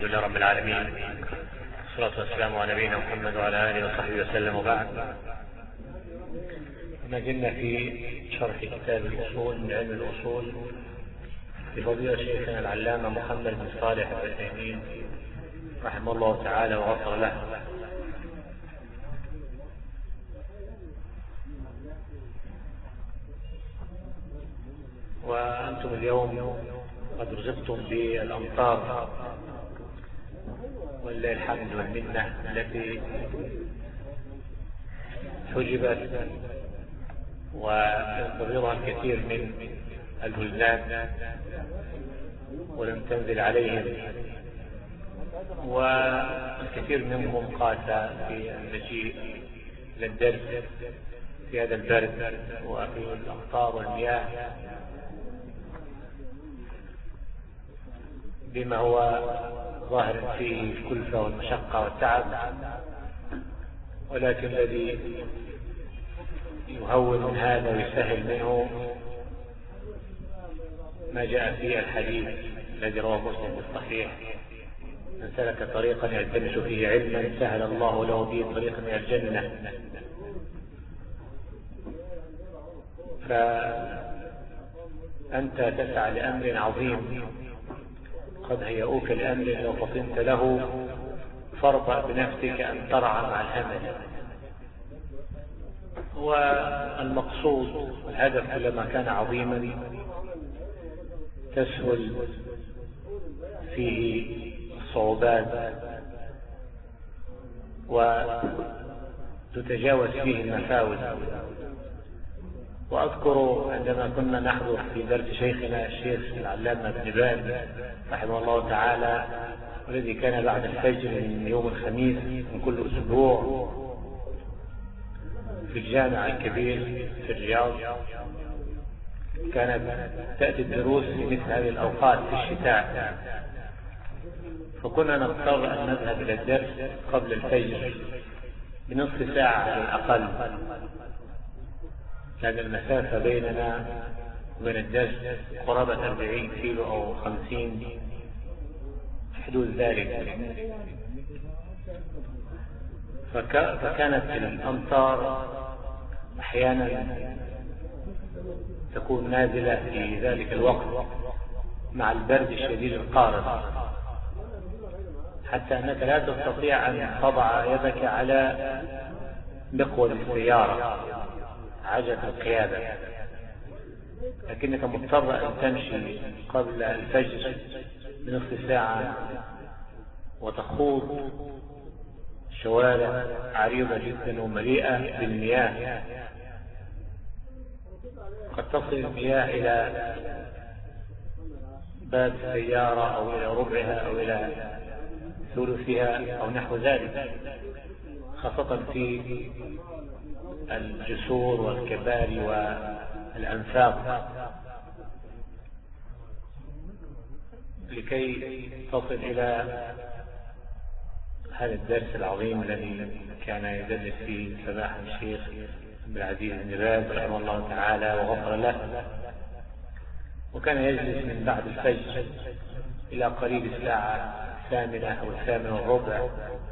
الحمد لله رب العالمين، والصلاة والسلام على نبينا محمد وعلى آله وصحبه وسلم، وبعد. ما زلنا في شرح كتاب الأصول من علم الأصول لفضيلة شيخنا العلامة محمد بن صالح العثيمين رحمه الله تعالى وغفر له. وأنتم اليوم قد رزقتم بالأمطار ولله الحمد والمنة التي حجبت وينتظرها الكثير من البلدان ولم تنزل عليهم، والكثير منهم قاس في المجيء للدرس في هذا البرد وفي الأمطار والمياه بما هو ظاهر فيه الكلفة والمشقة والتعب، ولكن الذي يهون من هذا ويسهل منه ما جاء فيه الحديث الذي رواه مسلم في الصحيح: من سلك طريقا يلتمس فيه علما سهل الله له به طريقا إلى الجنة. فأنت تسعى لأمر عظيم قد هيئوك الأمر لو فطنت له، فارضى بنفسك أن ترعى مع الهمل. والمقصود والهدف كلما كان عظيما تسهل فيه الصعوبات وتتجاوز فيه المفاوز. وأذكر عندما كنا نحضر في درس شيخنا الشيخ العلامة ابن باز رحمه الله تعالى، والذي كان بعد الفجر من يوم الخميس من كل أسبوع في الجامع الكبير في الرياض، كانت تأتي الدروس في مثل هذه الأوقات في الشتاء، فكنا نضطر أن نذهب إلى الدرس قبل الفجر بنصف ساعة على الأقل، كان المسافة بيننا وبين الدرس قرابة 40 كيلو أو 50 حدود ذلك. فكانت الأمطار أحيانا تكون نازلة في ذلك الوقت مع البرد الشديد القارس، حتى أنك لا تستطيع أن تضع يدك على مقود السيارة عجلة القيادة، لكنك مضطر أن تمشي قبل الفجر بنصف ساعة وتخوض شوارع عريضة جدا ومليئة بالمياه، قد تصل المياه إلى باب السيارة أو إلى ربعها أو إلى ثلثها أو نحو ذلك، خاصة في الجسور والكباري والأنفاق. لكي تصل إلى هذا الدرس العظيم الذي كان يدرس فيه سماحة الشيخ عبد العزيز بن باز رحمه الله تعالى وغفر له، وكان يجلس من بعد الفجر إلى قريب الساعة 8 أو 8:15،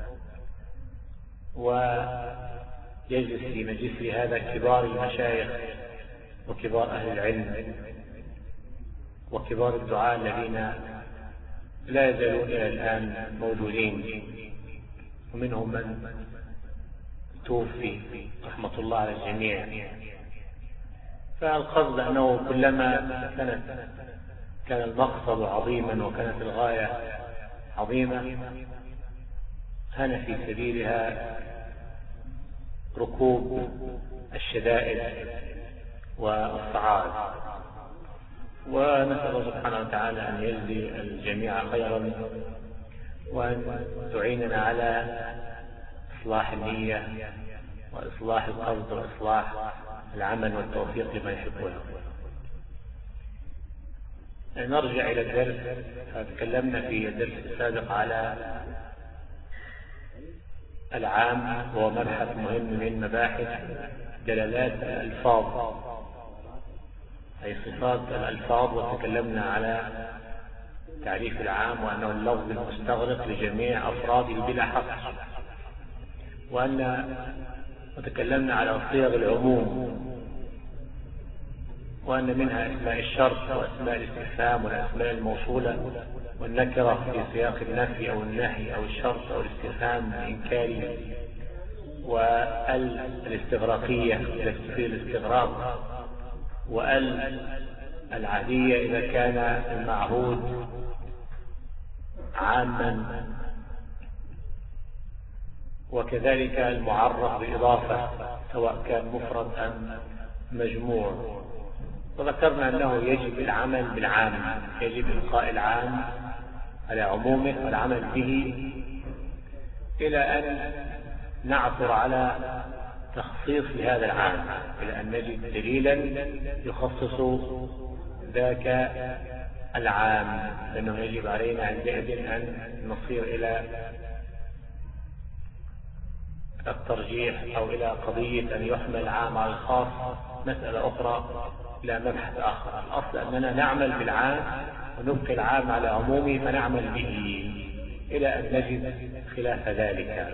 ويجلس في مجلس هذا كبار المشايخ وكبار أهل العلم وكبار الدعاة الذين لا يزالون إلى الآن موجودين، ومنهم من توفي رحمة الله على الجميع. فالقصد أنه كلما كان المقصد عظيما وكانت الغاية عظيمة هان في سبيلها ركوب الشدائد والصعاب. ونسأل الله سبحانه وتعالى أن يجزي الجميع خيرا، وأن تعيننا على إصلاح النية وإصلاح القصد وإصلاح العمل والتوفيق لما يحبونه. نرجع إلى الدرس. تكلمنا في الدرس السابق على العام، وهو مبحث مهم من مباحث دلالات الألفاظ أي صفات الألفاظ، وتكلمنا على التعريف العام، وأنه اللفظ المستغرق لجميع أفراده بلا حصر، وتكلمنا على صيغ العموم، وأن منها أسماء الشرط وأسماء الاستفهام والأسماء الموصولة والنكرة في سياق النفي أو النهي أو الشرط أو الاستفهام الإنكاري، والاستغراقية إذا تفيد الاستغراق، العادية إذا كان المعهود عاما، وكذلك المعرف بإضافة سواء كان مفرد أم مجموع. وذكرنا أنه يجب العمل بالعام، يجب إلقاء العام على عمومه والعمل به إلى أن نعثر على تخصيص لهذا العام، إلى أن نجد دليلا يخصص ذاك العام، لأنه يجب علينا عندئذ أن نصير إلى الترجيح أو إلى قضية أن يحمل العام على الخاص، مسألة أخرى إلى مبحث آخر. الأصل أننا نعمل بالعام ونبقي العام على عمومه فنعمل به إلى أن نجد خلاف ذلك.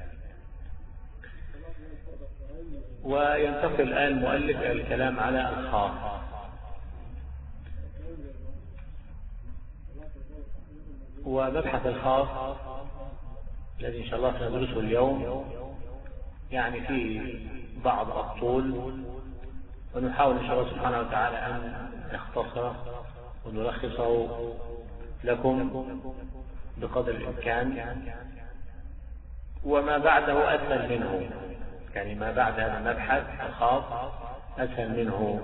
وينتقل الآن المؤلف إلى الكلام على الخاص. ومبحث الخاص الذي إن شاء الله سندرسه اليوم يعني فيه بعض الطول، ونحاول إن شاء الله سبحانه وتعالى أن نختصره ونلخصه لكم بقدر الإمكان، وما بعده أسهل منه، يعني ما بعد هذا المبحث الخاص أسهل منه،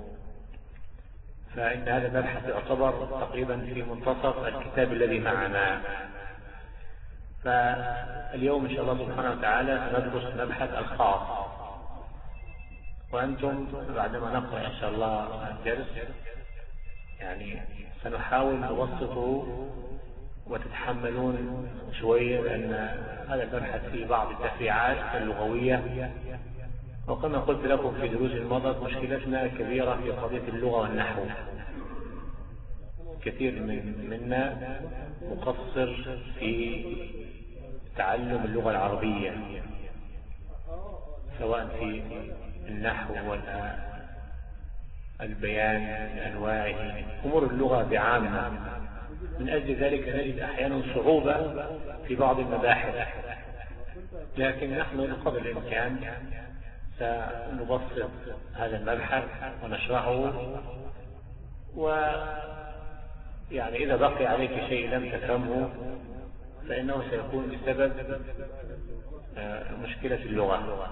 فإن هذا المبحث يعتبر تقريبا في منتصف الكتاب الذي معنا. فاليوم إن شاء الله سبحانه وتعالى سندرس مبحث الخاص، وأنتم بعدما نقرأ إن شاء الله الدرس يعني سنحاول نبسطه وتتحملون شوية، لأن هذا المبحث فيه بعض التفريعات اللغوية، وكما قلت لكم في دروس مضت مشكلتنا كبيرة في قضية اللغة والنحو. كثير منا مقصر في تعلم اللغة العربية، سواء في النحو والبيان بأنواعه، أمور اللغة بعامة. من أجل ذلك نجد أحيانا صعوبة في بعض المباحث، لكن نحن بقدر الإمكان سنبسط هذا المبحث ونشرحه، ويعني إذا بقي عليك شيء لم تفهمه فإنه سيكون بسبب مشكلة اللغة،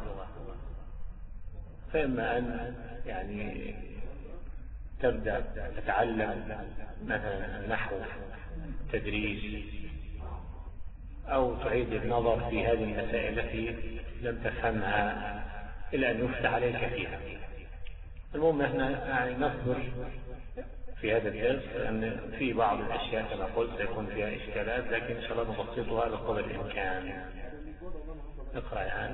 فإما أن يعني تبدأ تتعلم مثلا النحو تدريس، أو تعيد النظر في هذه المسائل التي لم تفهمها إلى أن يفتح عليك فيها. المهم احنا يعني نصبر في هذا الدرس، لأن في بعض الأشياء كما قلت سيكون فيها إشكالات، لكن إن شاء الله نبسطها بقدر الإمكان. اقرأ الآن.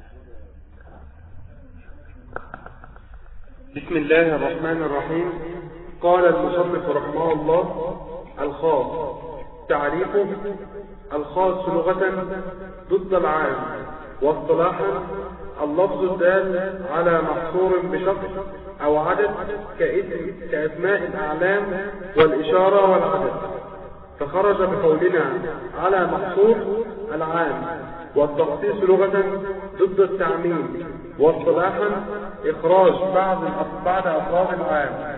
بسم الله الرحمن الرحيم. قال المصنف رحمه الله: الخاص. تعريفه: الخاص لغة ضد العام، واصطلاحا اللفظ الدال على محصور بشخص أو عدد كأسماء الأعلام والإشارة والعدد، فخرج بقولنا على محصور العام. والتخصيص لغة ضد التعميم، واصطلاحا إخراج بعض أفراد العام.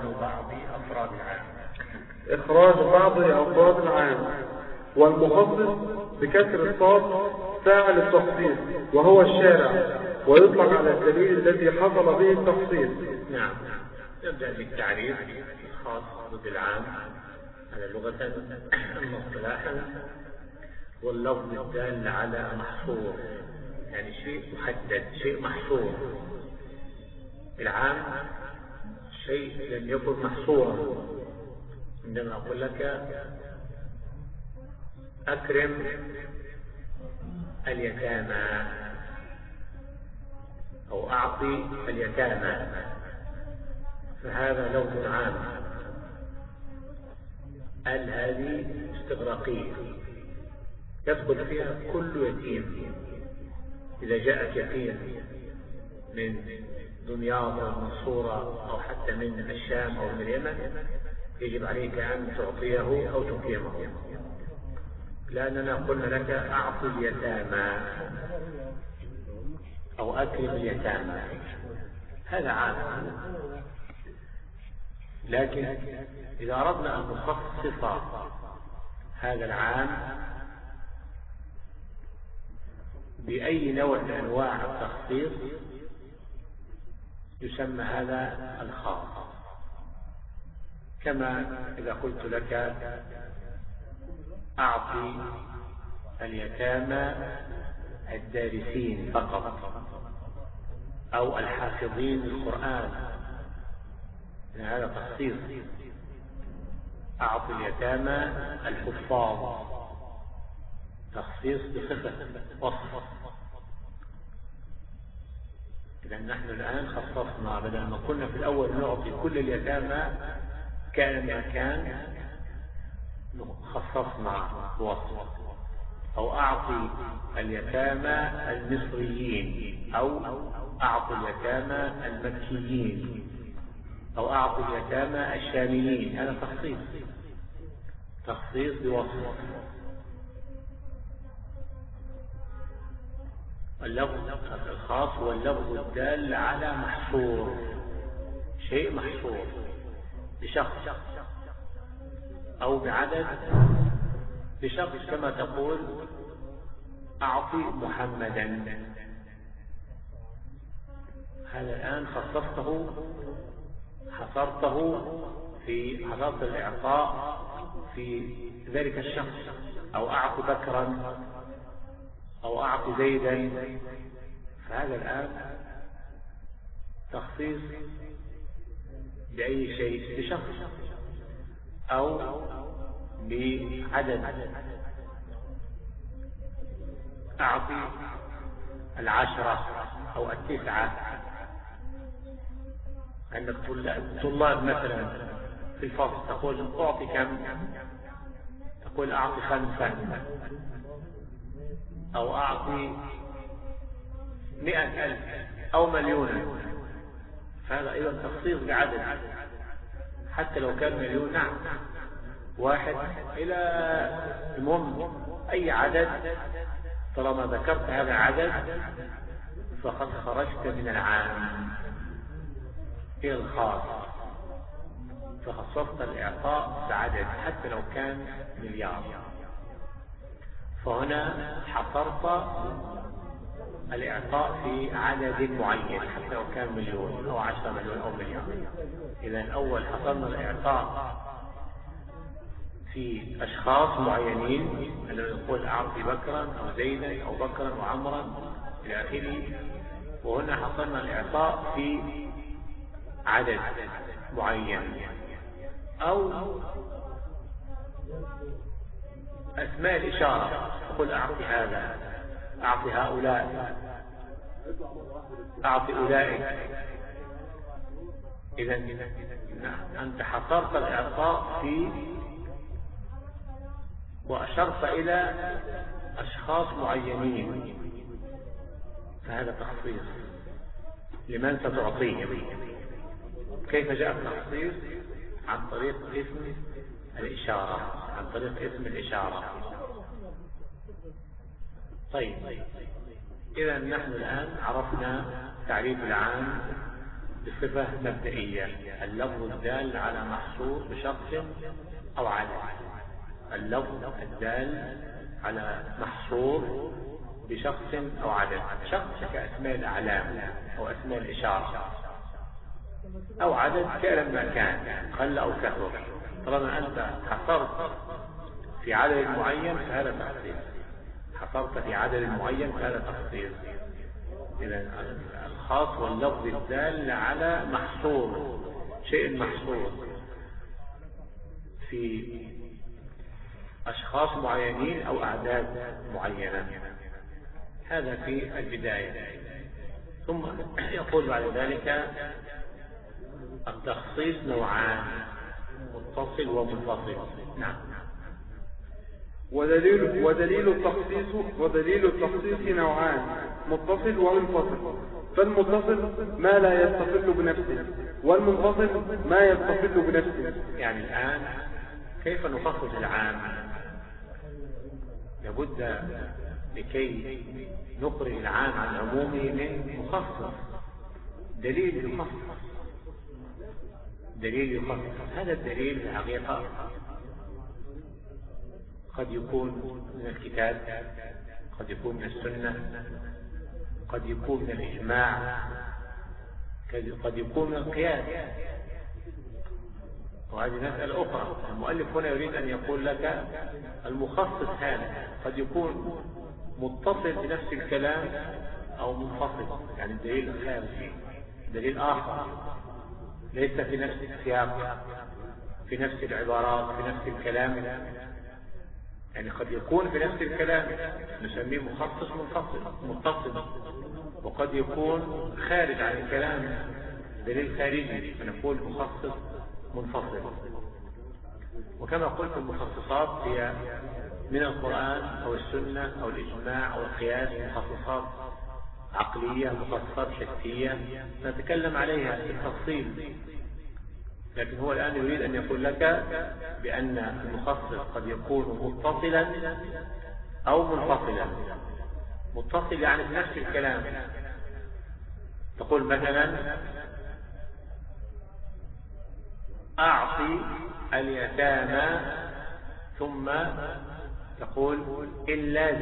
إخراج بعض أفراد العام. والمخصص بكسر الصاد فاعل التخصيص وهو الشارع، ويطلق على الدليل الذي حصل به التخصيص. نعم. نبدأ بالتعريف. الخاص ضد العام على لغة اصطلاحا واللفظ الدال على محصور، يعني شيء محدد، شيء محصور. العام شيء لم يكن محصورا. عندما أقول لك أكرم اليتامى أو أعطي اليتامى، فهذا لفظ عام. ال هذه استغراقية يدخل فيها كل يتيم. إذا جاءك يتيم من دمياط أو المنصورة أو حتى من الشام أو من اليمن يجب عليك أن تعطيه أو تكرمه، لأننا قلنا لك أعطي اليتامى أو أكرم اليتامى، هذا عام. لكن إذا أردنا أن نخصص هذا العام بأي نوع من أنواع التخصيص يسمى هذا الخاص. كما إذا قلت لك أعطي اليتامى الدارسين فقط أو الحافظين للقرآن، هذا تخصيص. أعطي اليتامى الحفاظ، تخصيص بصفة وصف. إذا نحن الآن خصصنا، بدل ما قلنا في الأول نعطي كل اليتامى كان ما كان، خصصنا بوصف. أو أعطي اليتامى المصريين، أو أعطي اليتامى المكيين، أو أعطي اليتامى الشاميين، هذا تخصيص، تخصيص بوصف. اللفظ الخاص هو اللفظ الدال على محصور، شيء محصور بشخص أو بعدد، بشخص. كما تقول أعطي محمدا، هذا الآن خصصته، حصرته في حصرت الإعطاء في ذلك الشخص. أو أعطي بكرا أو أعطي زيدا، فهذا الآن تخصيص بأي شيء، بشخص أو بعدد. أعطي 10 أو 9. عندك طلاب مثلا في الفصل، تقول أعطي كم؟ تقول أعطي 5 أو أعطي 100,000 أو 1,000,000. فهذا أيضا تخصيص بعدد، حتى لو كان 1,000,000. نعم، 1 إلى المهم أي عدد، طالما ذكرت هذا العدد فقد خرجت من العام إلى الخاص، فخصصت الإعطاء بعدد حتى لو كان 1,000,000. فهنا حصرت الإعطاء في عدد معين حتى لو كان 1,000,000 أو 10 مليون أو 1,000,000. إذا الأول حصرنا الإعطاء في أشخاص معينين، الذي نقول أعطي بكرا أو زيدا أو بكرا وعمرا إلى آخره. وهنا حصرنا الإعطاء في عدد معين، أو أسماء الإشارة، تقول أعطي هذا، أعطي هؤلاء، أعطي أولئك. إذا أنت حصرت الإعطاء في وأشرت إلى أشخاص معينين، فهذا تخصيص لمن ستعطيه. كيف جاء التخصيص؟ عن طريق اسم الإشارة، عن طريق اسم الإشارة. طيب، إذا نحن الآن عرفنا تعريف العام بصفة مبدئية: اللفظ الدال على محصور بشخص أو عدد. اللفظ الدال على محصور بشخص أو عدد. شخص كأسماء الأعلام أو أسماء الإشارة، أو عدد كائن ما كان، قل أو كثر. طالما أنت حصرت في عدد معين فهذا تخصيص، حصرت في عدد معين فهذا تخصيص. إذا الخاص واللفظ الدال على محصور، شيء محصور في أشخاص معينين أو أعداد معينة. هذا في البداية. ثم يقول بعد ذلك: التخصيص نوعان. متصل ومنفصل. نعم. ودليل التخصيص نوعان، متصل ومنفصل. فالمتصل ما لا يستقل بنفسه، والمنفصل ما يستقل بنفسه. يعني الآن كيف نخصص العام؟ لابد لكي نخرج العام عن عمومه من مخصص، دليل يخصص. هذا الدليل في الحقيقة قد يكون من الكتاب، قد يكون من السنة، قد يكون من الإجماع، قد يكون من القياس، وهذه مسألة أخرى. المؤلف هنا يريد أن يقول لك المخصص هذا قد يكون متصل بنفس الكلام أو منفصل، يعني الدليل الخارجي دليل آخر ليس في نفس السياق، في نفس العبارات، في نفس الكلام. يعني قد يكون في نفس الكلام نسميه مخصص متصل، وقد يكون خارج عن الكلام دليل خارجي فنقول مخصص منفصل. وكما قلت المخصصات هي من القرآن أو السنة أو الإجماع أو القياس، مخصصات عقلية، مخصصات حسية نتكلم عليها في التفصيل. لكن هو الآن يريد أن يقول لك بأن المخصص قد يكون متصلا أو منفصلا. متصل يعني في نفس الكلام، تقول مثلا أعطي اليتامى، ثم تقول إلا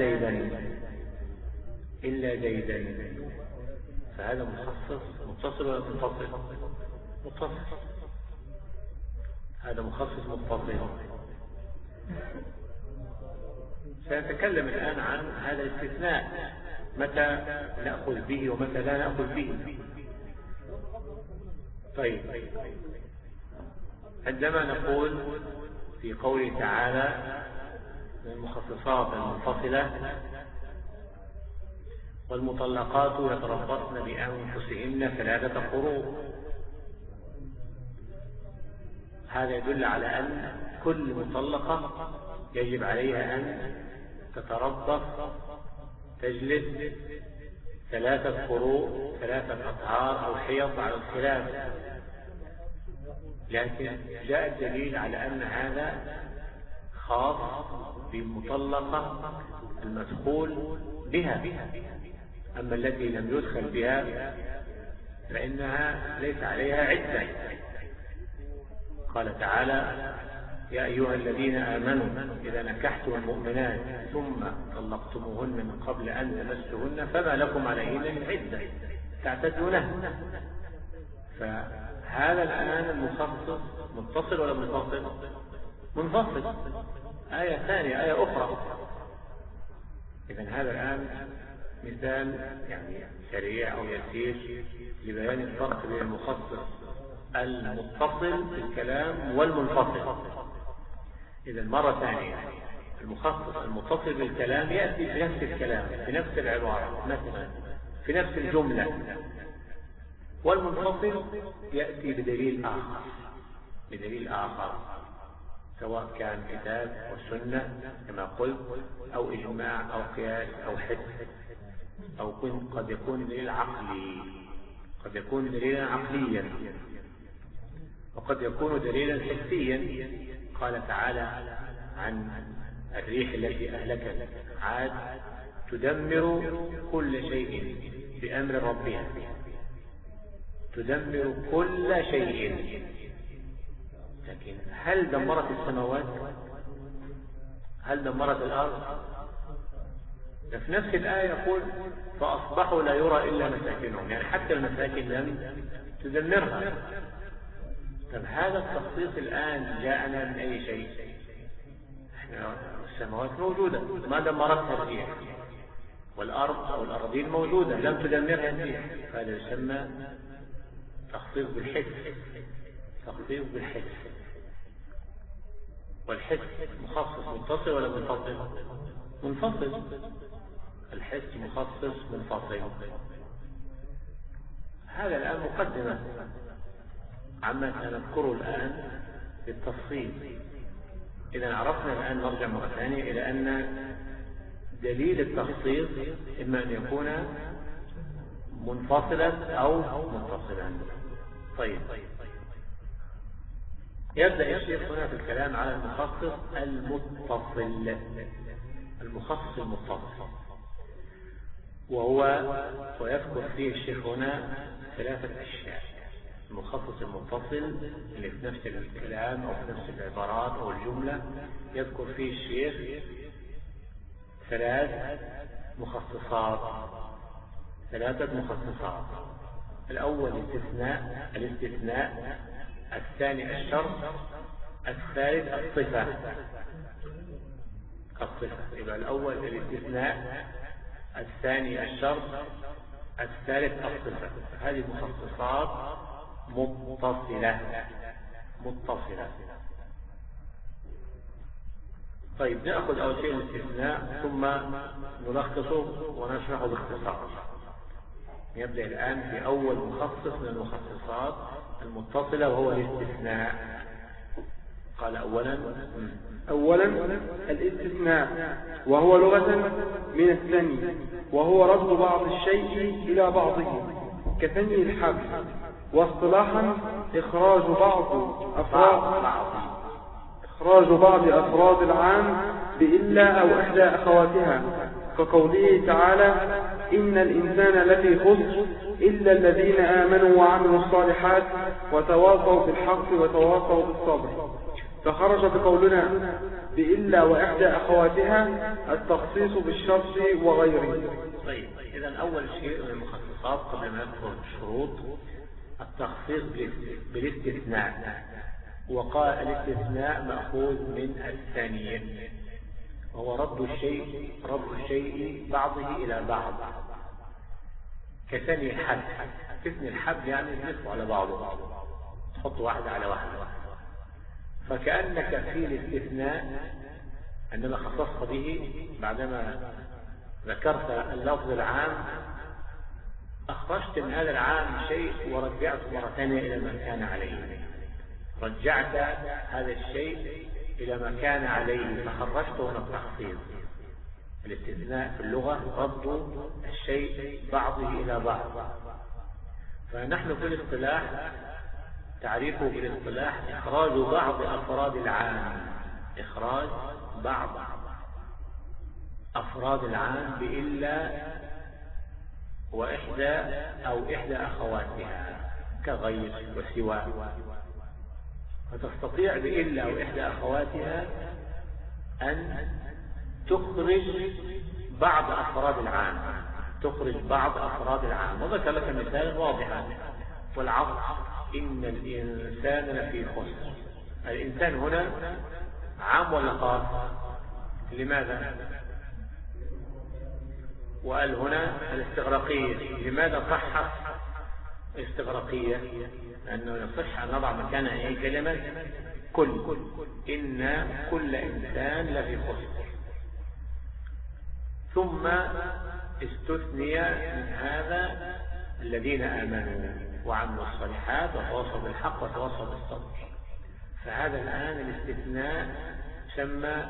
زيدا، فهذا مخصص متصل ولا منفصل؟ متصل. هذا مخصص متصل. سنتكلم الآن عن هذا الاستثناء، متى نأخذ به ومتى لا نأخذ به. طيب، عندما نقول في قوله تعالى من المخصصات المنفصلة والمطلقات يتربصن بأنفسهن 3 قروء، هذا يدل على أن كل مطلقة يجب عليها أن تتربص، تجلس 3 قروء، 3 أطهار أو حيض على الخلاف. لكن جاء الدليل على أن هذا خاص بالمطلقة المدخول بها، أما التي لم يدخل بها فإنها ليس عليها عدة. قال تعالى يا أيها الذين آمنوا إذا نكحتم المؤمنات ثم طلقتموهن من قبل أن تمسوهن فما لكم عليهن من عدة تعتدونها. فهذا الآن المخصص متصل ولا منفصل؟ منفصل. آية ثانية، آية أخرى. إذن هذا الآن مثال يعني سريع أو يسير لبيان الفرق بين المخصص المتصل بالكلام والمنفصل. إذن مرة ثانية، المخصص المتصل بالكلام يأتي في نفس الكلام، في نفس العبارة، مثلا في نفس الجملة، والمنفصل يأتي بدليل آخر، سواء كان كتاب وسنة كما قلت أو إجماع أو قياس أو حس، أو قد يكون دليل عقلي، قد يكون دليلا عقليا، وقد يكون دليلا حسيا. قال تعالى عن الريح التي أهلكت عاد تدمر كل شيء بأمر ربها، تدمر كل شيء. لكن هل دمرت السماوات؟ هل دمرت الأرض؟ في نفس الآية يقول فأصبحوا لا يرى إلا مساكنهم، يعني حتى المساكن لم تدمرها. طب هذا التخصيص الآن جاءنا من أي شيء؟ السماوات موجودة ما دمرتها الريح، والأرض أو الأراضين موجودة لم تدمرها الريح، فهذا يسمى تخصيص بالحس. تخصيص بالحس. والحس مخصص متصل ولا منفصل؟ منفصل. الحس مخصص منفصل. هذا الآن مقدمة عما سنذكره الآن بالتفصيل. إذا عرفنا الآن، نرجع مرة ثانية إلى أن دليل التخصيص إما أن يكون منفصلا أو متصلا. طيب، يبدأ الشيخ هنا في الكلام على المخصص المتصل، المخصص المتصل، ويذكر فيه الشيخ هنا 3 أشياء. المخصص المتصل اللي في نفس الكلام أو في نفس العبارات أو الجملة، يذكر فيه الشيخ 3 مخصصات. الأول الاستثناء، الثاني الشرط، الثالث الصفة. يبقى الأول الاستثناء، الثاني الشرط، الثالث الصفة. هذه مخصصات متصلة. طيب، نأخذ أول شيء الاستثناء ثم نلخصه ونشرحه باختصار. يبدأ الآن في أول مخصص من المخصصات المتصلة وهو الاستثناء. قال أولا الاستثناء، وهو لغة من الثني، وهو رد بعض الشيء إلى بعضه كثني الحبل، واصطلاحا إخراج بعض أفراد العام بإلا أو إحدى أخواتها، كقوله تعالى: إن الإنسان لفي خسر إلا الذين آمنوا وعملوا الصالحات وتواصوا بالحق وتواصوا بالصبر. فخرج بقولنا بإلا وإحدى أخواتها التخصيص بالشرط وغيره. طيب، إذن أول شيء من المخصصات قبل ما نذكر الشروط التخصيص بالاستثناء. وقال الاستثناء مأخوذ من الثاني، وهو رد الشيء بعضه إلى بعض كثني الحبل. تثني الحبل يعني نصف على بعضه، تحط واحدة على واحدة. فكأنك في الاستثناء عندما خصصت به، بعدما ذكرت اللفظ العام، أخرجت من هذا العام شيء ورجعته مرة ثانية إلى ما كان عليه. رجعت هذا الشيء إلى ما كان عليه فخرجته من التخصيص. الاستثناء في اللغة رد الشيء بعضه إلى بعض. فنحن في الاصطلاح تعريفه بالاصطلاح إخراج بعض أفراد العام، إخراج بعض أفراد العام بإلا وإحدى أو إحدى أخواتها كغير وسوى. فتستطيع بإلا أو إحدى أخواتها أن تخرج بعض أفراد العام، وذكر لك مثالا واضحا: والعصر إن الإنسان لفي خسر. الإنسان هنا عام ولا خاص؟ لماذا؟ وقال هنا الاستغراقية. لماذا صحت استغراقية؟ لأنه يصح أن نضع مكانها أي كلمة كل. إن كل إنسان لفي خسر. ثم استثني من هذا الذين آمنوا وعملوا الصالحات وتواصوا بالحق وتواصوا بالصبر. فهذا الآن الاستثناء سمى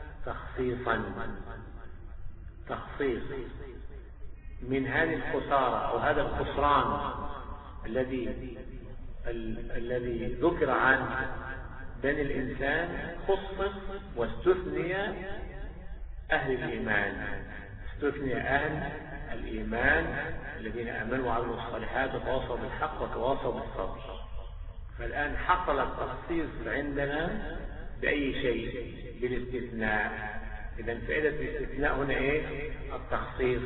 تخصيص من هذه الخسارة أو هذا الخسران الذي ذكر عن بني الإنسان، خصص واستثني أهل الإيمان، الذين آمنوا وعملوا الصالحات وتواصوا بالحق وتواصوا بالصبر. فالآن حصل التخصيص عندنا بأي شيء؟ بالاستثناء. إذن فائدة الاستثناء هنا إيه؟ التخصيص.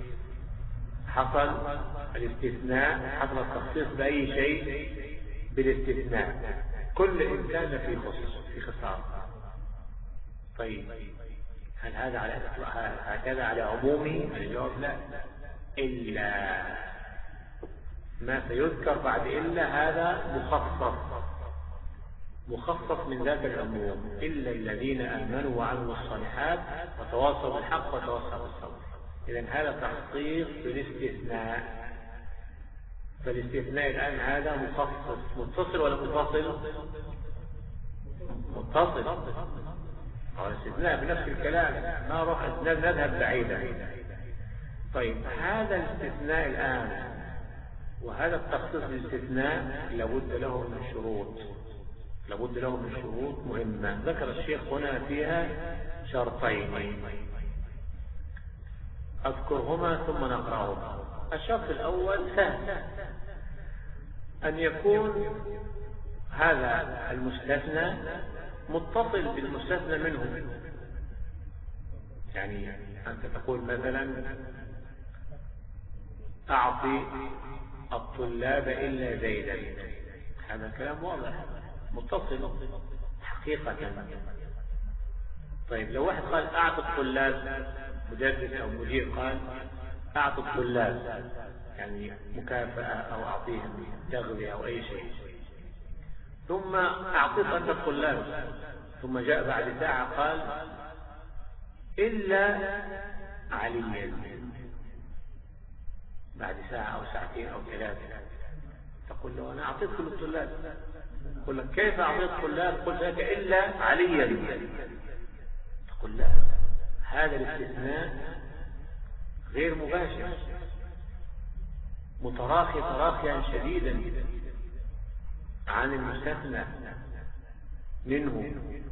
حصل الاستثناء، حصل التخصيص بأي شيء؟ بالاستثناء. كل إنسان في خسارة. طيب، هل هذا هكذا على عمومه؟ الجواب لا، إلا ما سيذكر بعد إلا هذا مخصص من ذاك العموم. إلا الذين آمنوا وعملوا الصالحات وتواصوا بالحق وتواصوا بالصبر. إذن هذا تخصيص بالاستثناء. فالاستثناء الآن هذا مخصص، متصل ولا منفصل؟ متصل، أو الاستثناء بنفس الكلام، ما روح نذهب بعيدا. طيب هذا الاستثناء الآن وهذا التخصيص بالاستثناء لابد له من شروط، لابد له من شروط مهمة ذكر الشيخ هنا فيها شرطين أذكرهما ثم نقرأهما. الشرط الأول سهل، أن يكون هذا المستثنى متصل بالمستثنى منه. يعني أنت تقول مثلا أعطي الطلاب إلا زيدا، هذا كلام واضح متصل حقيقة. طيب لو واحد قال أعطي الطلاب، مدرس أو مدير قال أعطي الطلاب يعني مكافأة أو أعطيهم تغذية أو أي شيء، ثم أعطيت أنت الطلاب، ثم جاء بعد ساعة قال إلا عليا، بعد ساعة أو ساعتين أو ثلاثة تقول له أنا أعطيت كل الطلاب، يقول لك كيف أعطيت الطلاب؟ قلت لك إلا عليا. تقول لا، هذا الاستثناء غير مباشر، متراخي تراخيا شديدا عن المستثنى منه،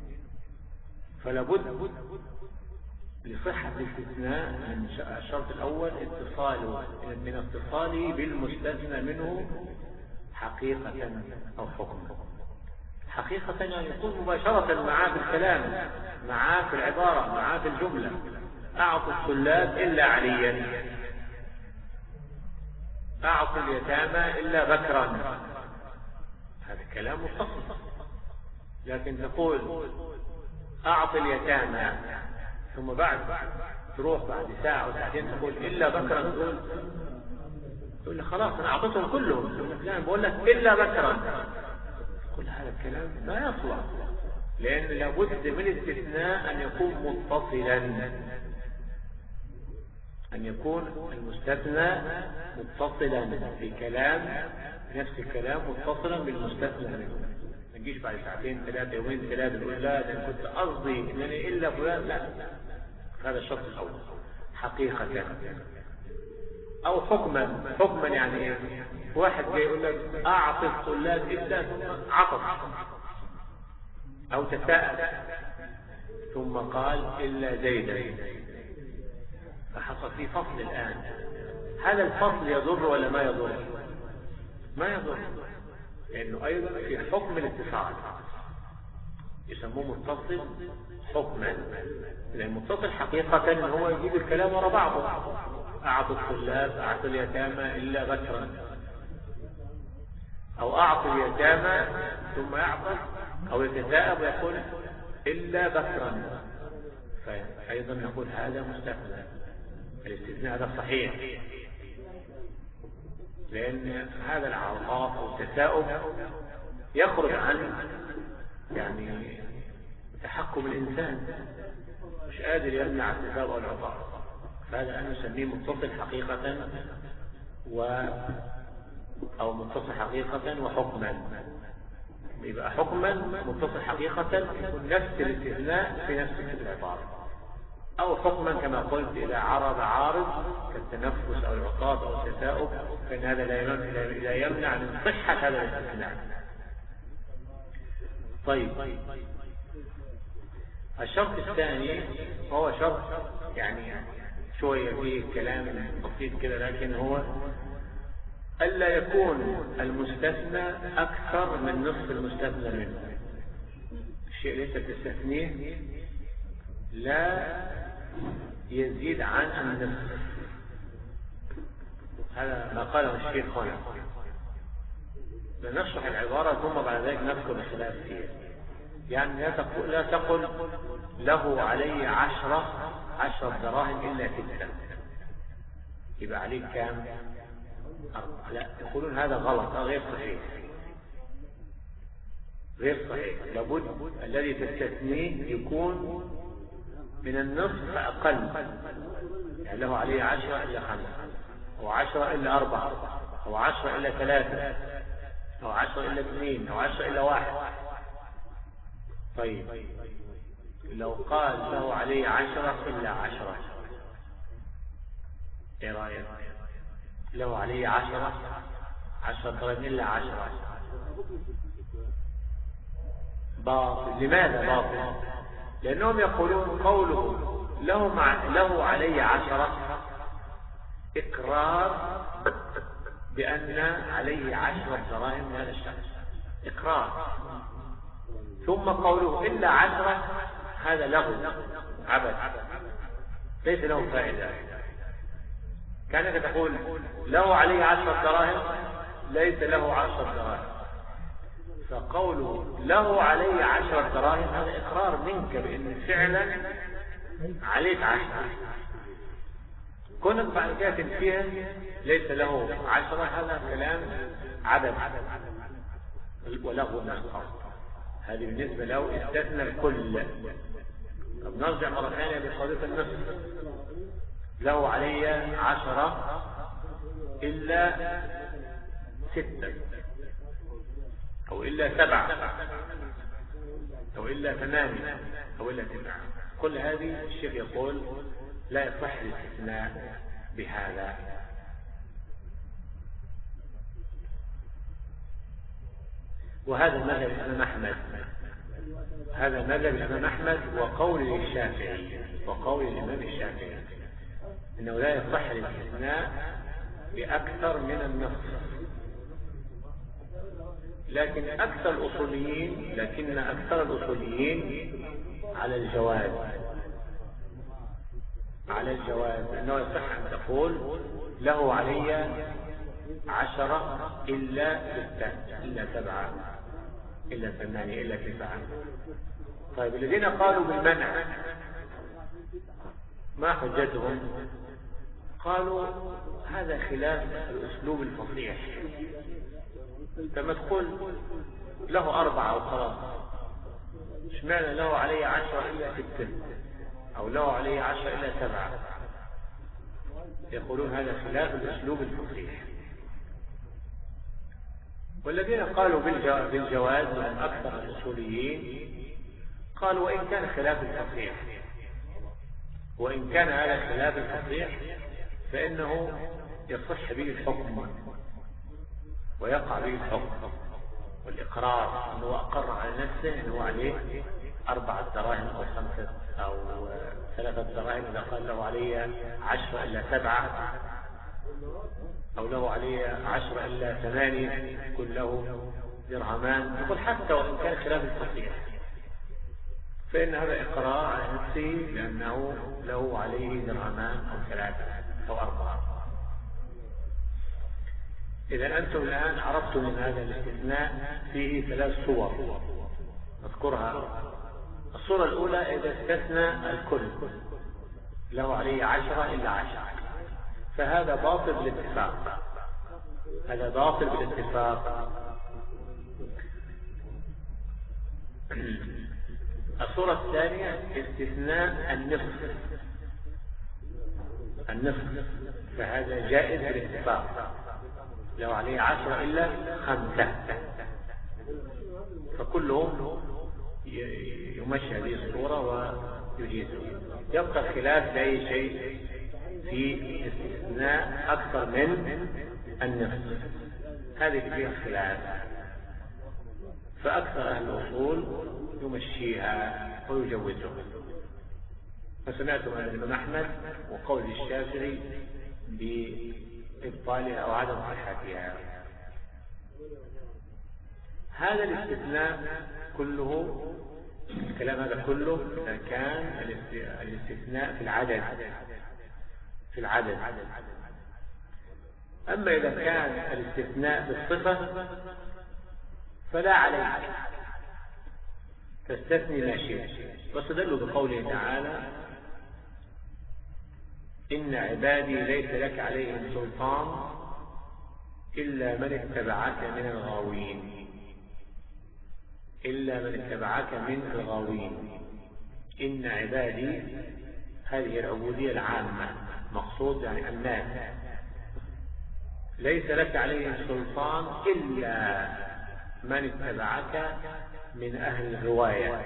فلابد لصحة الاستثناء من الشرط الأول من اتصاله بالمستثنى منه حقيقة أو حكما. حقيقة يعني يكون مباشرة معاه في الكلام، معاه في العبارة، معاه في الجملة. أعطوا الطلاب إلا عليا، أعطوا اليتامى إلا بكرا، هذا كلام متصل. لكن تقول أعطي اليتامى ثم بعد تروح بعد ساعة أو ساعتين تقول إلا بكرا، تقول خلاص أنا أعطيتهم كلهم، لا بقول لك إلا بكرا، تقول هذا الكلام لا يصلح، لأن لابد من الاستثناء أن يكون متصلا، أن يكون المستثنى متصلا في كلام، نفس الكلام متصلا بالمستثنى منه. ما نجيش بعد ساعتين ثلاثة يومين ثلاثة نقول لا ده كنت قصدي إنني إلا فلان، لا، هذا الشرط الأول حقيقة. أو حكما يعني إيه؟ واحد جاي يقول لك أعطي الطلاب إلا، ثم عطف أو تساءل ثم قال إلا زيدا، فحصل فيه فصل الآن. هذا الفصل يضر ولا ما يضر؟ ما يضر، لأنه أيضا في حكم الاتصال يسموه متصل حكما، لأن متصل حقيقة إن هو يجيب الكلام وراء بعضه، أعطي الطلاب، أعطي اليتامى إلا بكرا، أو أعطي اليتامى ثم يعطي أو يتثاءب ويقول إلا بكرا، فأيضا نقول هذا مستثنى. الاستثناء هذا صحيح، لأن هذا العطاف والتثاؤب يخرج عن يعني تحكم الإنسان، مش قادر يمنع التثاؤب والعطاف، فهذا أن نسميه متصل حقيقة أو متصل حقيقة وحكما. يبقى حكما متصل حقيقة يكون نفس الاستثناء في نفس العبارة، أو حكما كما قلت إذا عرض عارض كالتنفس أو العطاف أو التثاؤب، فإن هذا لا يمنع من صحة هذا الاستثناء. طيب الشرط الثاني هو شرط يعني شوية فيه كلام بسيط كده، لكن هو ألا يكون المستثنى أكثر من نصف المستثنى منه. الشيء اللي أنت تستثنيه لا يزيد عن النصف، هذا ما قاله الشيخ هنا. لنشرح العبارة ثم بعد ذلك نذكر الخلاف فيها. يعني لا تقل له علي 10 دراهم إلا 6، يبقى عليك كام؟ 4. لا، يقولون هذا غلط، غير صحيح، غير صحيح. لابد الذي تستثنيه يكون من النصف أقل، يعني له عليه 10 إلا 5، أو 10 إلا 4، أو 10 إلا 3، أو 10 إلا 2، أو 10 إلا 1. طيب لو قال له عليه 10 إلا 10، ايه رأيك؟ له عليه 10 دراهم إلا 10، باطل. لماذا باطل؟ لأنهم يقولون قوله له عليه 10 إقرار بأن عليه 10 دراهم من هذا الشخص، إقرار. ثم قوله إلا 10 هذا لغو عبث ليس له فائدة. كانك تقول له عليه 10 دراهم ليس له 10 دراهم، فقوله له عليه 10 دراهم هذا إقرار منك بأن فعلا عليك 10. كونك بعد كده تنفيها ليس له 10 هذا كلام عبث ولغو من القول. هذه بالنسبة له استثنى الكل. طب نرجع مرة ثانية لقضية النصف، له علي 10 إلا 6 أو إلا 7 أو إلا 8 أو إلا 9، كل هذه الشيخ يقول لا يصح الاستثناء بهذا. وهذا مذهب الإمام أحمد، هذا مذهب الإمام أحمد وقول الشافعي وقول الإمام الشافعي إنه لا يصح الاستثناء بأكثر من النصف. لكن أكثر الأصوليين على الجواز، إنه يصح أن تقول له علي 10 إلا 6 إلا 7 إلا 8 إلا 9. طيب الذين قالوا بالمنع ما حجتهم؟ قالوا هذا خلاف الأسلوب الفصيح. لما تقول له 4 وخلاص، اشمعنى له علي 10 إلا 6 أو له علي 10 إلا 7؟ يقولون هذا خلاف الأسلوب الفصيح. والذين قالوا بالجواز من أكثر الأصوليين قالوا وإن كان خلاف الفصيح، وإن كان هذا خلاف الفصيح فإنه يصح به الحكم ويقع به الحكم والإقرار، أنه أقر على نفسه أنه عليه 4 دراهم أو 5 أو 3 دراهم إذا قال له علي 10 إلا 7 أو له علي 10 إلا 8 يكون له درهمان. يقول حتى وإن كان خلاف الفصيح فإن هذا إقرار على نفسه لأنه له عليه درهمان أو 3 أو 4. إذا أنتم الآن عرفتم من هذا الاستثناء فيه 3 صور نذكرها. الصورة الأولى إذا استثنى الكل له عليه 10 إلا 10، فهذا باطل بالاتفاق، هذا باطل بالاتفاق. الصورة الثانية استثناء النصف، فهذا جائز بالاتفاق، لو عليه 10 إلا 5، فكلهم يمشي هذه الصورة ويجيزه. يبقى الخلاف لأي شيء في استثناء أكثر من النصف، هذه فيها خلاف، فأكثر أهل الأصول يمشيها ويجوزها. فسمعتم عن الإمام أحمد وقول الشافعي بإبطالها أو عدم صحتها. هذا الاستثناء كله، الكلام هذا كله إذا كان الاستثناء في العدد. أما إذا كان الاستثناء بالصفة فلا عليك، تستثني ما شئت. واستدلوا بقوله تعالى إن عبادي ليس لك عليهم سلطان إلا من اتبعك من الغاوين، إلا من اتبعك من الغاوين. إن عبادي هذه العبودية العامة، مقصود يعني الناس، ليس لك عليهم سلطان إلا من اتبعك من أهل الرواية.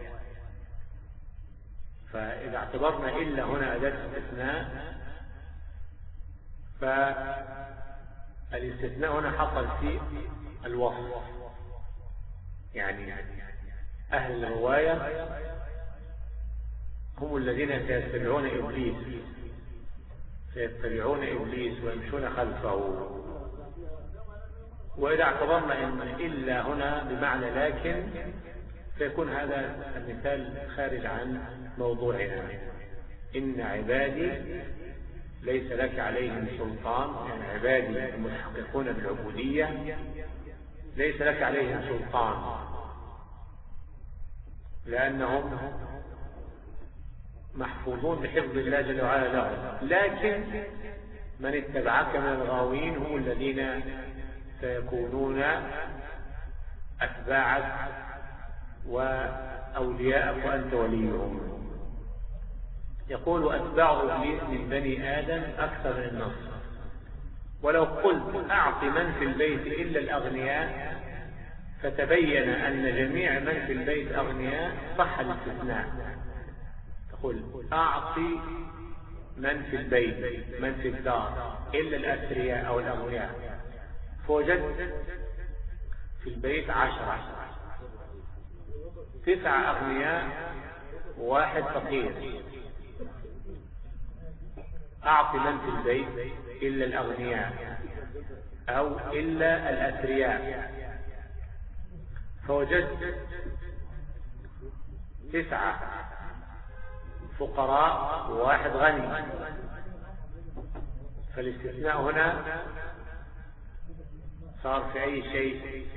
فإذا اعتبرنا إلا هنا أداة استثناء، فالاستثناء هنا حصل في الوصف، يعني أهل الرواية هم الذين سيتبعون إبليس ويمشون خلفه. وإذا اعتبرنا أن إلا هنا بمعنى لكن، فيكون هذا المثال خارج عن موضوعنا. إن عبادي ليس لك عليهم سلطان، يعني عبادي المتحققون بالعبودية ليس لك عليهم سلطان، لأنهم محفوظون بحفظ الله جل وعلا لهم. لكن من اتبعك من الغاوين هم الذين سيكونون أتباعك وأولياءك وأنت وليهم. يقول أتباع إبليس من بني آدم أكثر من النصف. ولو قلت أعط من في البيت إلا الأغنياء فتبين أن جميع من في البيت أغنياء صح الاستثناء. تقول أعطي من في البيت، من في الدار، إلا الأثرياء أو الأغنياء، فوجدت في البيت 10، 9 أغنياء و1 فقير. أعطي من في البيت إلا الأغنياء أو إلا الأثرياء، فوجدت 9 فقراء و1 غني. فالاستثناء هنا صار في أي شيء؟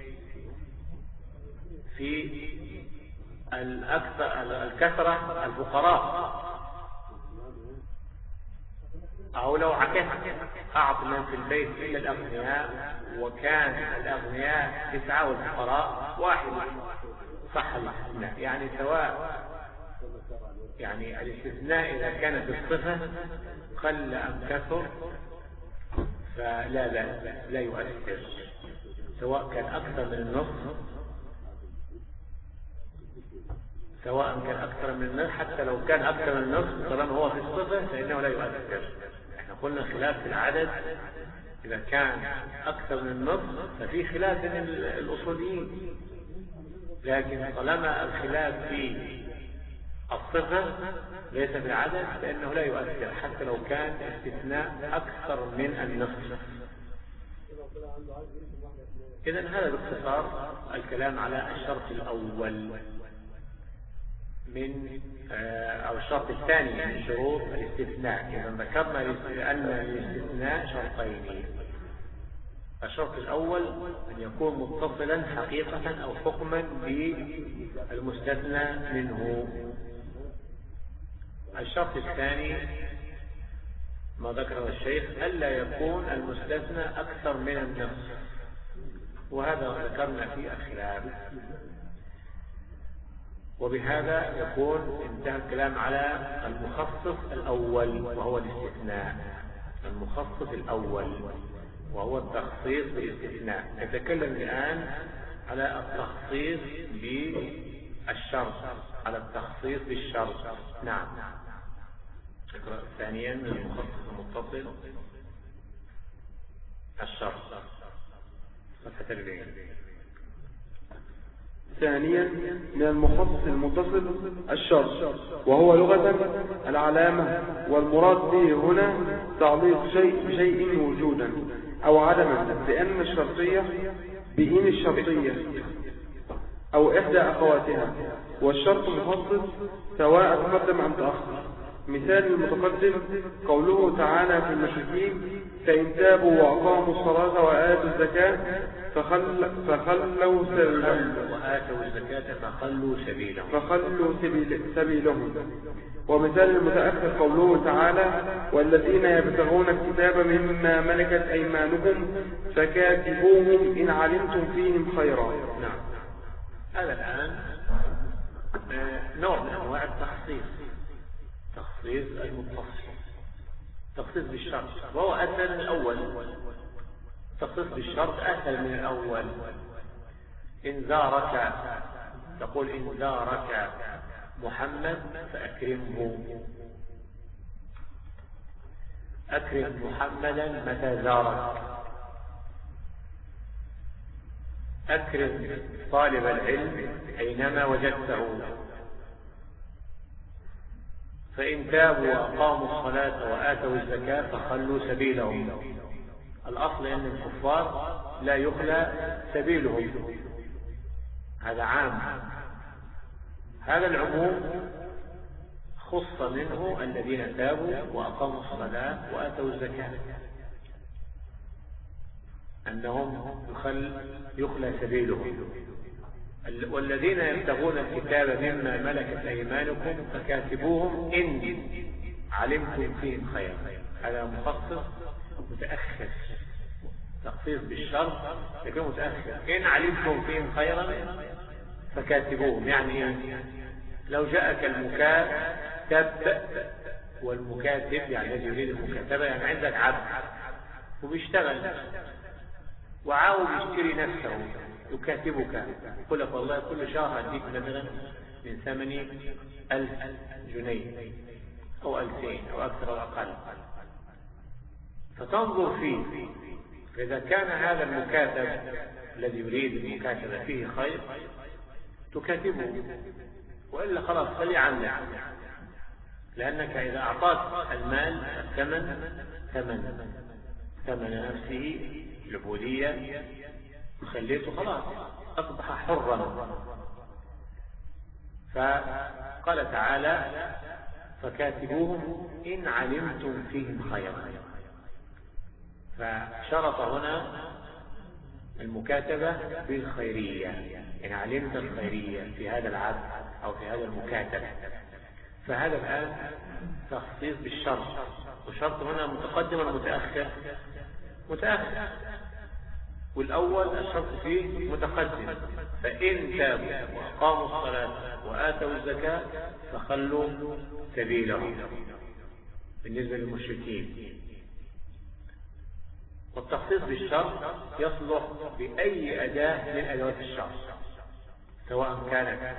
في الكثرة الفقراء. أو لو عكست أعط من في البيت إلا الأغنياء وكان الأغنياء 9 والفقراء 1، صح الاستثناء. يعني سواء، يعني الاستثناء إذا كانت الصفة قل أم كثر فلا يؤثر، سواء كان أكثر من النصف، حتى لو كان أكثر من النصف طالما هو في الصفة فإنه لا يؤثر. احنا قلنا خلاف في العدد، إذا كان أكثر من النصف ففي خلاف بين الأصوليين، لكن طالما الخلاف في الصفة ليس في العدد فإنه لا يؤثر حتى لو كان استثناء أكثر من النصف. إذن هذا باختصار الكلام على الشرط الأول من أو الشرط الثاني من شروط الاستثناء. إذا ذكرنا أن الاستثناء شرطين. الشرط الأول أن يكون متصلا حقيقة أو حكما بالمستثنى منه. الشرط الثاني ما ذكره الشيخ ألا يكون المستثنى أكثر من النصف، وهذا ذكرنا في الخلاف. وبهذا يكون انتهى الكلام على المخصص الأول وهو الاستثناء. المخصص الأول وهو التخصيص بالاستثناء. نتكلم الآن على التخصيص بالشرط، على التخصيص بالشرط. نعم. اقرأ ثانيا من المخصص المتصل الشرط، صفحة 40. ثانيا من المخصص المتصل الشرط، وهو لغة العلامة، والمراد به هنا تعليق شيء بشيء وجودا أو عدما، لأن الشرطية بإن الشرطية أو إحدى أخواتها، والشرط مخصص سواء تقدم أم تأخر. مثال المتقدم قوله تعالى في المشركين فإن تابوا وأقاموا الصلاة وآتوا الزكاة فخلوا سبيلهم. ومثال المتأخر قوله تعالى والذين يبتغون الكتاب مما ملكت أيمانكم فكاتبوهم إن علمتم فيهم خيرا. نعم. هذا الآن نوع من أنواع التخصيص، تخصيص المتصل، تخصيص بالشرط، وهو أسهل من الأول. تخصيص بالشرط أسهل من الأول. إن زارك تقول إن زارك محمد فأكرمه. أكرم محمدا متى زارك. أكرم طالب العلم أينما وجدته. فإن تابوا وأقاموا الصلاة وآتوا الزكاة فخلوا سبيلهم. الأصل أن الكفار لا يخلى سبيلهم، هذا عام. هذا العموم خص منه الذين تابوا وأقاموا الصلاة وآتوا الزكاة، أنهم يخلى سبيلهم. والذين يبتغون الكتاب مما ملكت أيمانكم فكاتبوهم إن علمتم فيهم خيرا. هذا مخصص متأخر، تخصيص بالشرط لكن متأخر. إن علمتم فيهم خيرا فكاتبوهم، يعني لو جاءك المكاتب، والمكاتب يعني الذي يريد المكاتبة، يعني عندك عبد وبيشتغل وعاوز يشتري نفسه يكاتبك، يقول لك والله كل شهر هديك مثلا من ثمني 1000 جنيه أو 2000 أو أكثر أو أقل، فتنظر فيه. فإذا كان هذا المكاتب الذي يريد المكاتبة فيه خير تكاتبه، وإلا خلاص خلي عنك، لأنك إذا أعطاك المال ثمن نفسه العبودية خليته خلاص أصبح حرا. فقال تعالى فكاتبوهم إن علمتم فيهم خيرا. فشرط هنا المكاتبة بالخيرية، إن علمت الخيرية في هذا العبد أو في هذا المكاتب. فهذا الآن تخصيص بالشرط، والشرط هنا متقدم ومتأخر. متأخر، والأول الشرط فيه متقدم. فإن تابوا وأقاموا الصلاة وآتوا الزكاة فخلوا سبيلهم بالنسبة للمشركين. والتخصيص بالشرط يصلح بأي أداة من أدوات الشرط، سواء كانت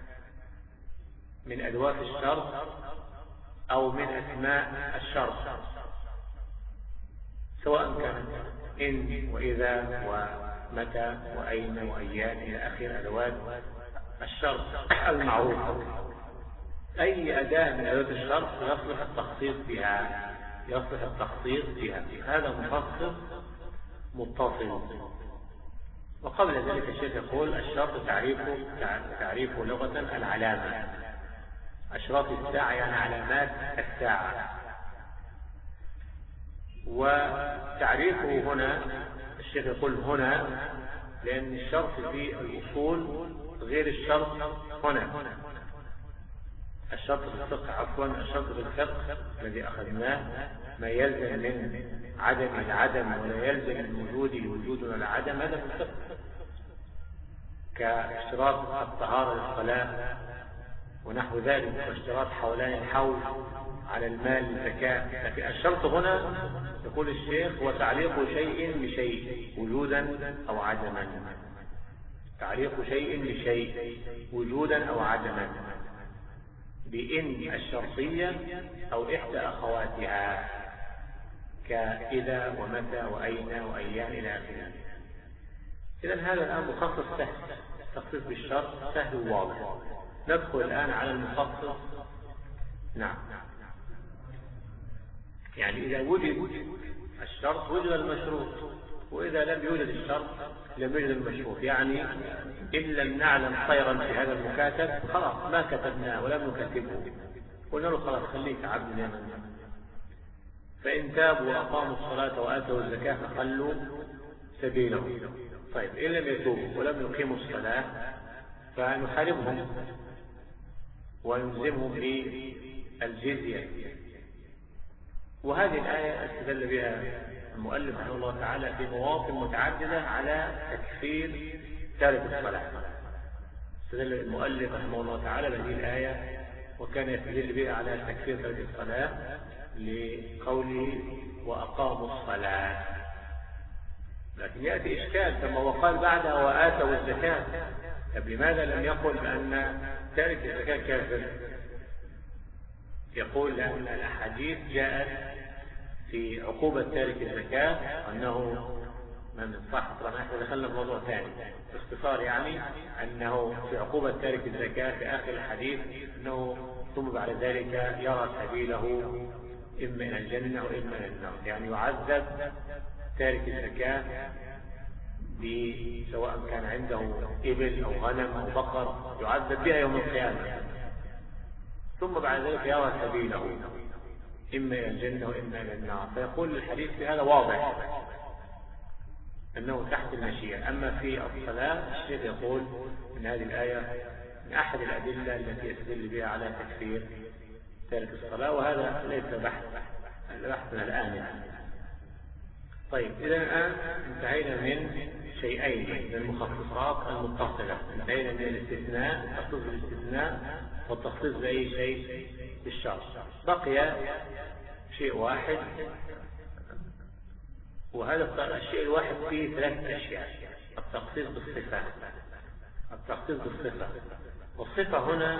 من أدوات الشرط أو من أسماء الشرط، سواء كانت إن وإذا ومتى وأين وأيان إلى آخر أدوات الشرط المعروفة. أي أداة من أدوات الشرط يصلح التخصيص بها، هذا مخصص متصل. وقبل ذلك الشيخ يقول الشرط تعريفه لغة العلامة. أشراط الساعة يعني علامات الساعة. وتعريفه هنا الشيخ يقول هنا لأن الشرط في الأصول غير الشرط هنا. الشرط في الفقه الشرط في الفقه الذي أخذناه ما يلزم من عدم العدم ولا يلزم من وجود ولا عدم، هذا في الفقه، كاشتراط الطهارة للصلاة ونحو ذلك، واشتراط حولان الحول على المال الزكاة. لكن الشرط هنا يقول الشيخ هو تعليق شيء بشيء وجودا أو عدما. تعليق شيء بشيء وجودا أو عدما بإن الشرطية أو إحدى أخواتها كإذا ومتى وأين وأيان إلى آخره. إذن هذا الآن مخصص سهل، التخصيص بالشرط سهل وواضح. ندخل الآن على المخصص. نعم، يعني إذا وجد الشرط وجد المشروط، وإذا لم يوجد الشرط لم يوجد المشروط. يعني إن لم نعلم خيرا في هذا المكاتب خلاص ما كتبناه ولم نكتبه، قلنا له خلاص خليك عبد اليمن. فإن تابوا وأقاموا الصلاة وآتوا الزكاة فخلوا سبيلهم. طيب إن لم يتوبوا ولم يقيموا الصلاة فنحاربهم ونلزمهم بالجزية. وهذه الآية استدل بها المؤلف رحمه الله تعالى في مواطن متعددة على تكفير تارك الصلاة. استدل المؤلف رحمه الله تعالى بهذه الآية وكان يستدل بها على تكفير تارك الصلاة لقوله وأقاموا الصلاة. لكن يأتي إشكال، ثم وقال بعدها وآتوا الزكاة، طب لماذا لم يقل بأن تارك الزكاة كافر؟ يقول لأن الأحاديث جاءت في عقوبة تارك الزكاة أنه من صح طبعا احنا دخلنا في موضوع ثاني باختصار، يعني أنه في عقوبة تارك الزكاة في آخر الحديث أنه ثم بعد ذلك يرى سبيله إما إلى الجنة أو إما إلى النار، يعني يعذب تارك الزكاة سواء كان عنده إبل أو غنم أو بقر يعذب بها يوم القيامة، ثم بعد ذلك يرى سبيله إما إلى الجنة وإما إلى النار. فيقول الحديث في هذا واضح أنه تحت المشيئة. أما في الصلاة الشيخ يقول أن هذه الآية من أحد الأدلة التي يستدل بها على تكفير تارك الصلاة، وهذا ليس بحثنا الآن يعني. طيب إذا الآن انتهينا من شيئين من المخصصات المتصلة، انتهينا من الاستثناء، التخصيص بالاستثناء والتخصيص بأي شيء بالشرط. بقي شيء واحد، وهذا الشيء الواحد فيه ثلاثة أشياء: التخصيص بالصفة، التخصيص بالصفة. والصفة هنا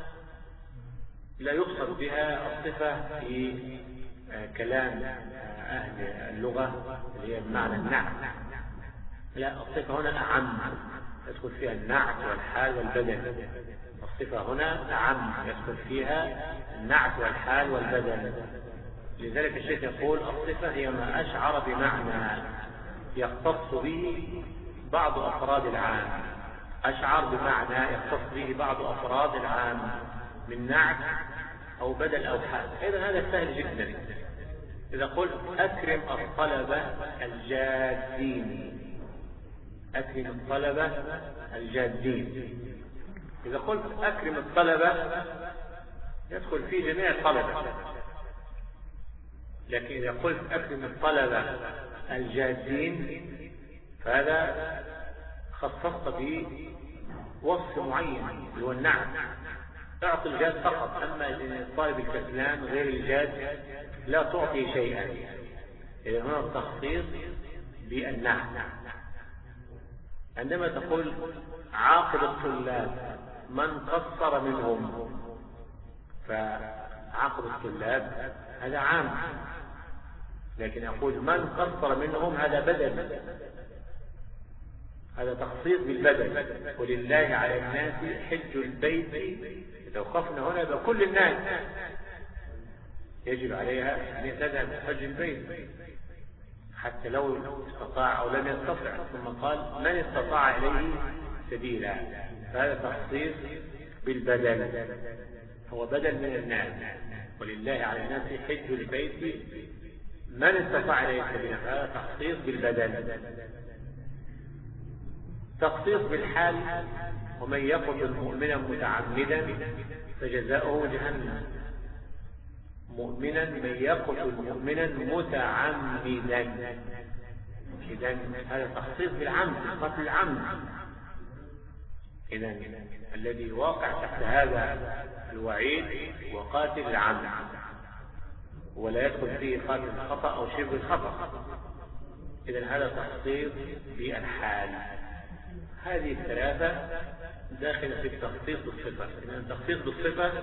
لا يقصد بها الصفة في كلام أهل اللغة اللي هي بمعنى النعت، لا، الصفة هنا أعم، يدخل فيها النعت والحال والبدل. الصفة هنا أعم، يدخل فيها النعت والحال والبدل. لذلك الشيخ يقول الصفة هي ما أشعر بمعنى يختص به بعض أفراد العام، أشعر بمعنى يختص به بعض أفراد العام من نعت أو بدل أو حال. إذا هذا سهل جدا. إذا قلت أكرم الطلبة الجادين، أكرم الطلبة الجادين، إذا قلت أكرم الطلبة يدخل فيه جميع الطلبة، لكن إذا قلت أكرم الطلبة الجادين فهذا خصصت به وصف معين اللي هو النعم، تعطي الجاد فقط، أما الطالب الكسلان غير الجاد لا تعطي شيئا. إذا هنا التخصيص بالنعم. عندما تقول عاقب الطلاب من قصر منهم، فعاقب الطلاب هذا عام، لكن أقول من قصر منهم هذا بدل، هذا تخصيص بالبدل. ولله على الناس حج البيت، لو خفنا هنا يبقى كل الناس يجب عليها أن تذهب حج البيت حتى لو استطاع أو لم يستطع، ثم قال من استطاع إليه سبيلا، فهذا تخصيص بالبدل، هو بدل من الناس. ولله على الناس حج البيت من استطاع إليه سبيلا، هذا تخصيص بالبدل. تخصيص بالحال: ومن يقتل مؤمنا متعمدا فجزاؤه جهنم. مؤمنا، من يقتل مؤمنا متعمدا، إذن هذا تخصيص بالعمد، قتل العمد. إذن الذي واقع تحت هذا الوعيد وقاتل العمد، ولا يدخل فيه قاتل الخطأ أو شبه الخطأ. إذن هذا تخصيص بالحال. هذه الثلاثة داخلة في التخصيص بالصفة. إذن التخصيص بالصفة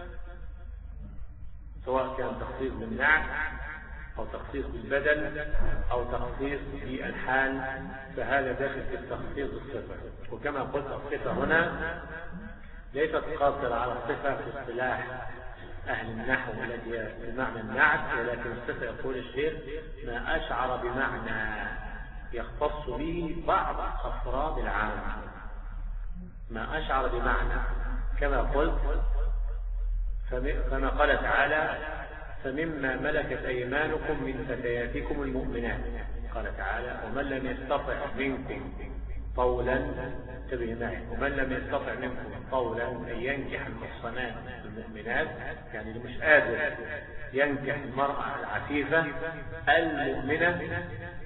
سواء كان تخصيص بالنعت أو تخصيص بالبدل أو تخصيص بالحال، فهذا داخل في التخصيص بالصفة. وكما قلت الصفة هنا ليست قاصرة على الصفة في اصطلاح أهل النحو التي هي بمعنى النعت، ولكن الصفة يقول الشيخ ما أشعر بمعنى يختص به بعض أفراد العام، ما أشعر بمعنى، كما قلت كما قال تعالى فمما ملكت أيمانكم من فتياتكم المؤمنات. قال تعالى ومن لم يستطع منكم طولا، انتبه معي، ومن لم يستطع منكم طولا أن ينكح المحصنات المؤمنات، يعني اللي مش قادر ينكح المرأة العفيفة المؤمنة،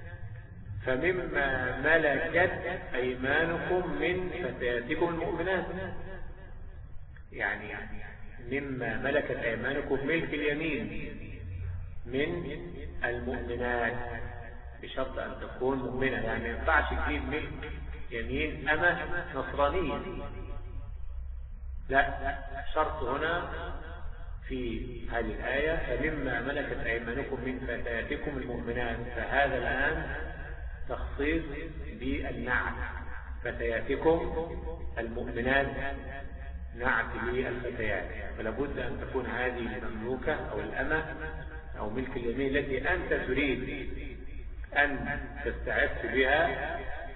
فمما ملكت أيمانكم من فتياتكم المؤمنات، يعني مما ملكت أيمانكم ملك اليمين من المؤمنات، بشرط أن تكون مؤمنة. يعني ما ينفعش تجيب ملك يمين أمة نصرانية، لا، شرط هنا في هذه الآية فمما ملكت أيمانكم من فتياتكم المؤمنات، فهذا الآن تخصيص بالنعت، فتياتكم المؤمنات نعت للفتيات، فلا بد أن تكون هذه المملوكة أو الأمة أو ملك اليمين التي أنت تريد أن تستعف بها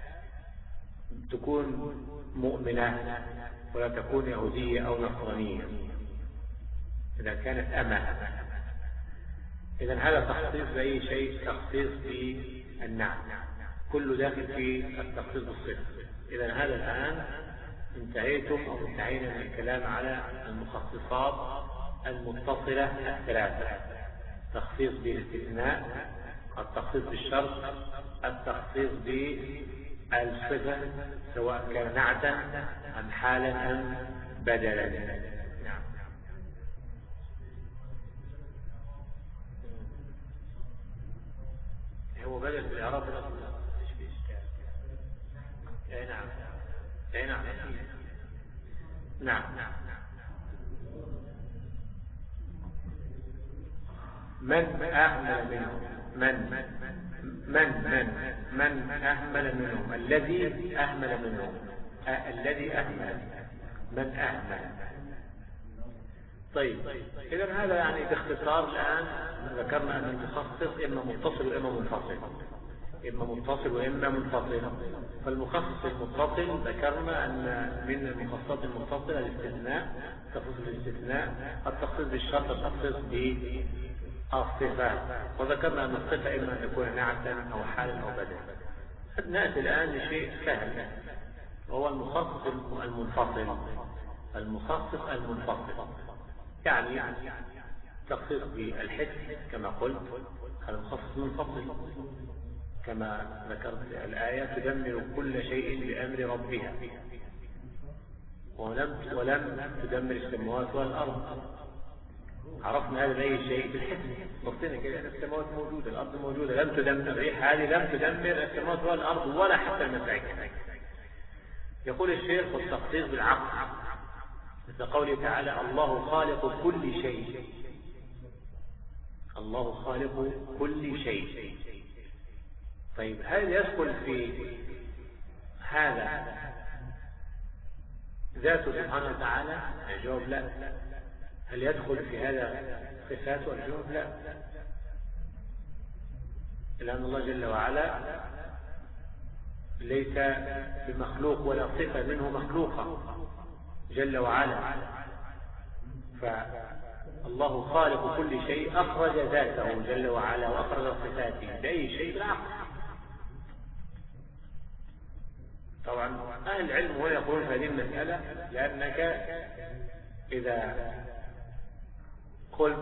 تكون مؤمنة ولا تكون يهودية أو نصرانية إذا كانت أمة. إذا هذا تخصيص بأي شيء، تخصيص بالنعم، كله داخل في التخصيص بالصفة. إذا هذا الآن انتهيتم أو انتهينا من الكلام على المخصصات المتصلة الثلاثة: التخصيص بالاستثناء، التخصيص بالشرط، التخصيص بالصفة سواء كان نعتا أم حالا أم بدلا. نعم. هو بدل بالإعراب اي نعم، اي نعم، نعم. من أهمل منهم، من أهمل منهم، الذي أهمل منهم، الذي أهمل، من أهمل. طيب، إذا هذا يعني باختصار الآن ذكرنا أن المخصص إما متصل وإما منفصل، إما متصل وإما منفصل. فالمخصص المتصل ذكرنا أن من المخصصات المتصلة الاستثناء، تخصيص بالاستثناء، التخصيص بالشرط، التخصيص بالصفة، وذكرنا أن الصفة إما أن تكون نعتا أو حالا أو بدلا. نأتي الآن لشيء سهل وهو المخصص المنفصل. المخصص المنفصل يعني تخصيص بالحس كما قلت، هذا مخصص منفصل كما ذكرت الآية: تدمر كل شيء بأمر ربها ولم تدمر السماوات والأرض. عرفنا هذا أي شيء بالحس، بصينا كده السماوات موجودة، الأرض موجودة، لم تدمر الريح هذه، لم تدمر السماوات والأرض ولا حتى الملائكة. يقول الشيخ: والتخصيص بالعقل، مثل قوله تعالى: الله خالق كل شيء. الله خالق كل شيء. طيب، هل يدخل في هذا ذاته سبحانه وتعالى؟ الجواب لا. هل يدخل في هذا صفاته؟ الجواب لا، لأن الله جل وعلا ليس بمخلوق ولا صفة منه مخلوقة جل وعلا. فالله خالق كل شيء، أخرج ذاته جل وعلا وأخرج صفاته بأي شيء؟ بالعقل. طبعا أهل العلم هنا يقولون هذه المسألة لأنك إذا قلت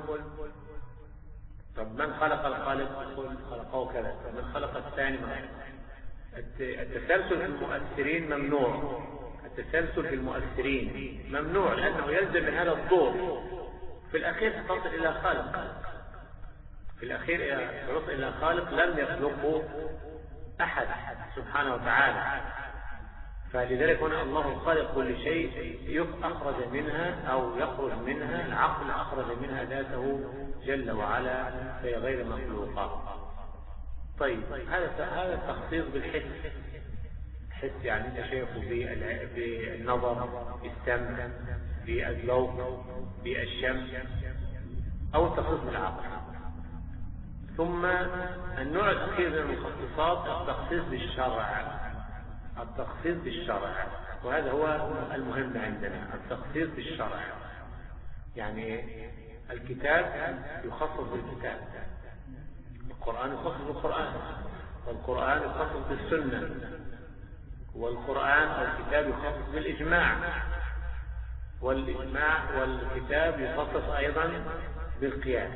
طب من خلق الخالق؟ خلقه كذا. من خلق الثاني؟ التسلسل في المؤثرين ممنوع. التسلسل في المؤثرين ممنوع لأنه يلزم من هذا الدور في الأخير تصل إلى خالق، في الأخير تصل إلى خالق لم يخلقه أحد سبحانه وتعالى. فلذلك هنا الله خالق كل شيء، أخرج منها أو يخرج منها العقل، أخرج منها ذاته جل وعلا، فهي غير مخلوقة. طيب، هذا التخصيص بالحس. حس يعني انت شايفه بالنظر، بالسمع، بالذوق، بالشم، او التخصيص بالعقل. ثم النوع الاخير من المخصصات التخصيص بالشرع. التخصيص بالشرع، وهذا هو المهم عندنا، التخصيص بالشرع. يعني الكتاب يخصص بالكتاب، القرآن يخصص بالقرآن، والقرآن يخصص بالسنة، والقرآن أو الكتاب يخصص بالإجماع، والإجماع والكتاب يخصص أيضا بالقياس.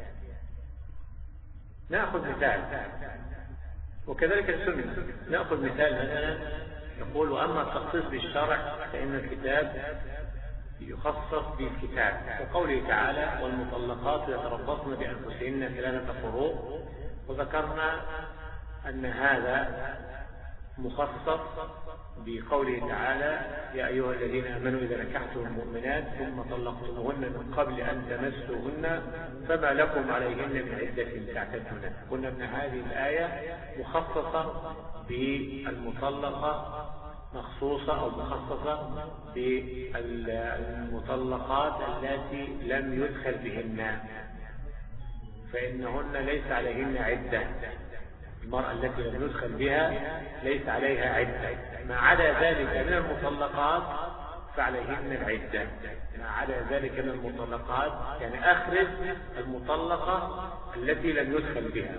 نأخذ مثال، وكذلك السنة. نأخذ مثال مثلا نقول: وأما التخصيص بالشرع فإن الكتاب يخصص بالكتاب، كقوله تعالى: والمطلقات يتربصن بأنفسهن 3 قروء. وذكرنا أن هذا مخصص بقوله تعالى يا أيها الذين آمنوا إذا نكحتم المؤمنات ثم طلقتموهن من قبل أن تمسوهن فما لكم عليهن من عدة تعتدونها. قلنا أن هذه الآية مخصصة بالمطلقة مخصوصة أو مخصصة بالمطلقات التي لم يدخل بهن، فإنهن ليس عليهن عدة. المرأة التي لم يدخل بها ليس عليها عدة، ما عدا ذلك من المطلقات فعليهن العدة. ما عدا ذلك من المطلقات يعني أخرج المطلقة التي لم يدخل بها،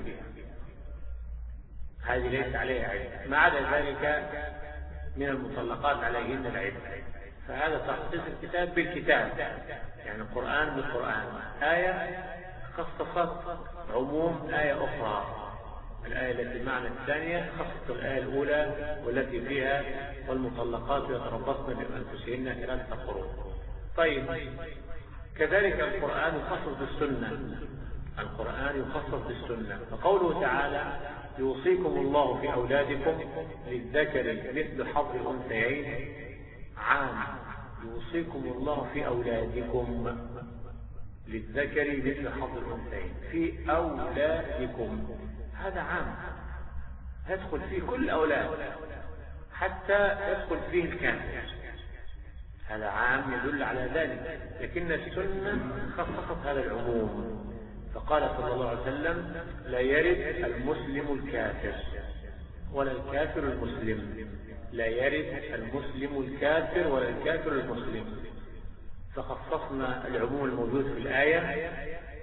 هذه ليس عليها عدة. ما عدا ذلك من المطلقات عليهن العدة. فهذا تخصيص الكتاب بالكتاب، يعني القرآن بالقرآن. آية خصصت عموم آية أخرى، الآية التي معنى الثانية خصصت الآية الأولى والتي فيها والمطلقات يتربصن بأنفسهن 3 قروء. طيب كذلك القرآن يخصص بالسنة، القرآن يخصص بالسنة. فقوله تعالى يوصيكم الله في أولادكم للذكر مثل حظ الأنثيين عام. يوصيكم الله في أولادكم للذكر مثل حظ الأنثيين في أولادكم، هذا عام يدخل فيه كل الأولاد حتى يدخل فيه الكافر، هذا عام يدل على ذلك. لكن السنة خصصت هذا العموم، فقال صلى الله عليه وسلم لا يرث المسلم الكافر ولا الكافر المسلم، لا يرث المسلم الكافر ولا الكافر المسلم. فخصصنا العموم الموجود في الآية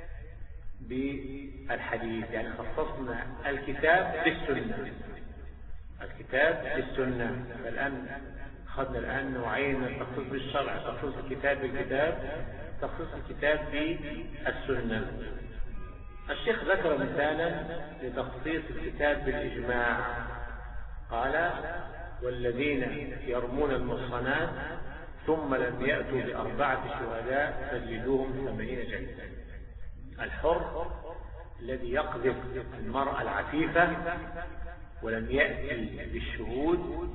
بالحديث، يعني خصصنا الكتاب بالسنة، الكتاب بالسنة. فالآن أخذنا الآن نوعين من التخصيص بالشرع، تخصيص الكتاب بالكتاب، تخصيص الكتاب بالسنة. الشيخ ذكر مثالا لتخصيص الكتاب بالإجماع، قال والذين يرمون المحصنات ثم لم يأتوا ب4 شهداء فجلدوهم 80 جلدة. الحر الذي يقذف المرأة العفيفة ولم يأتي بالشهود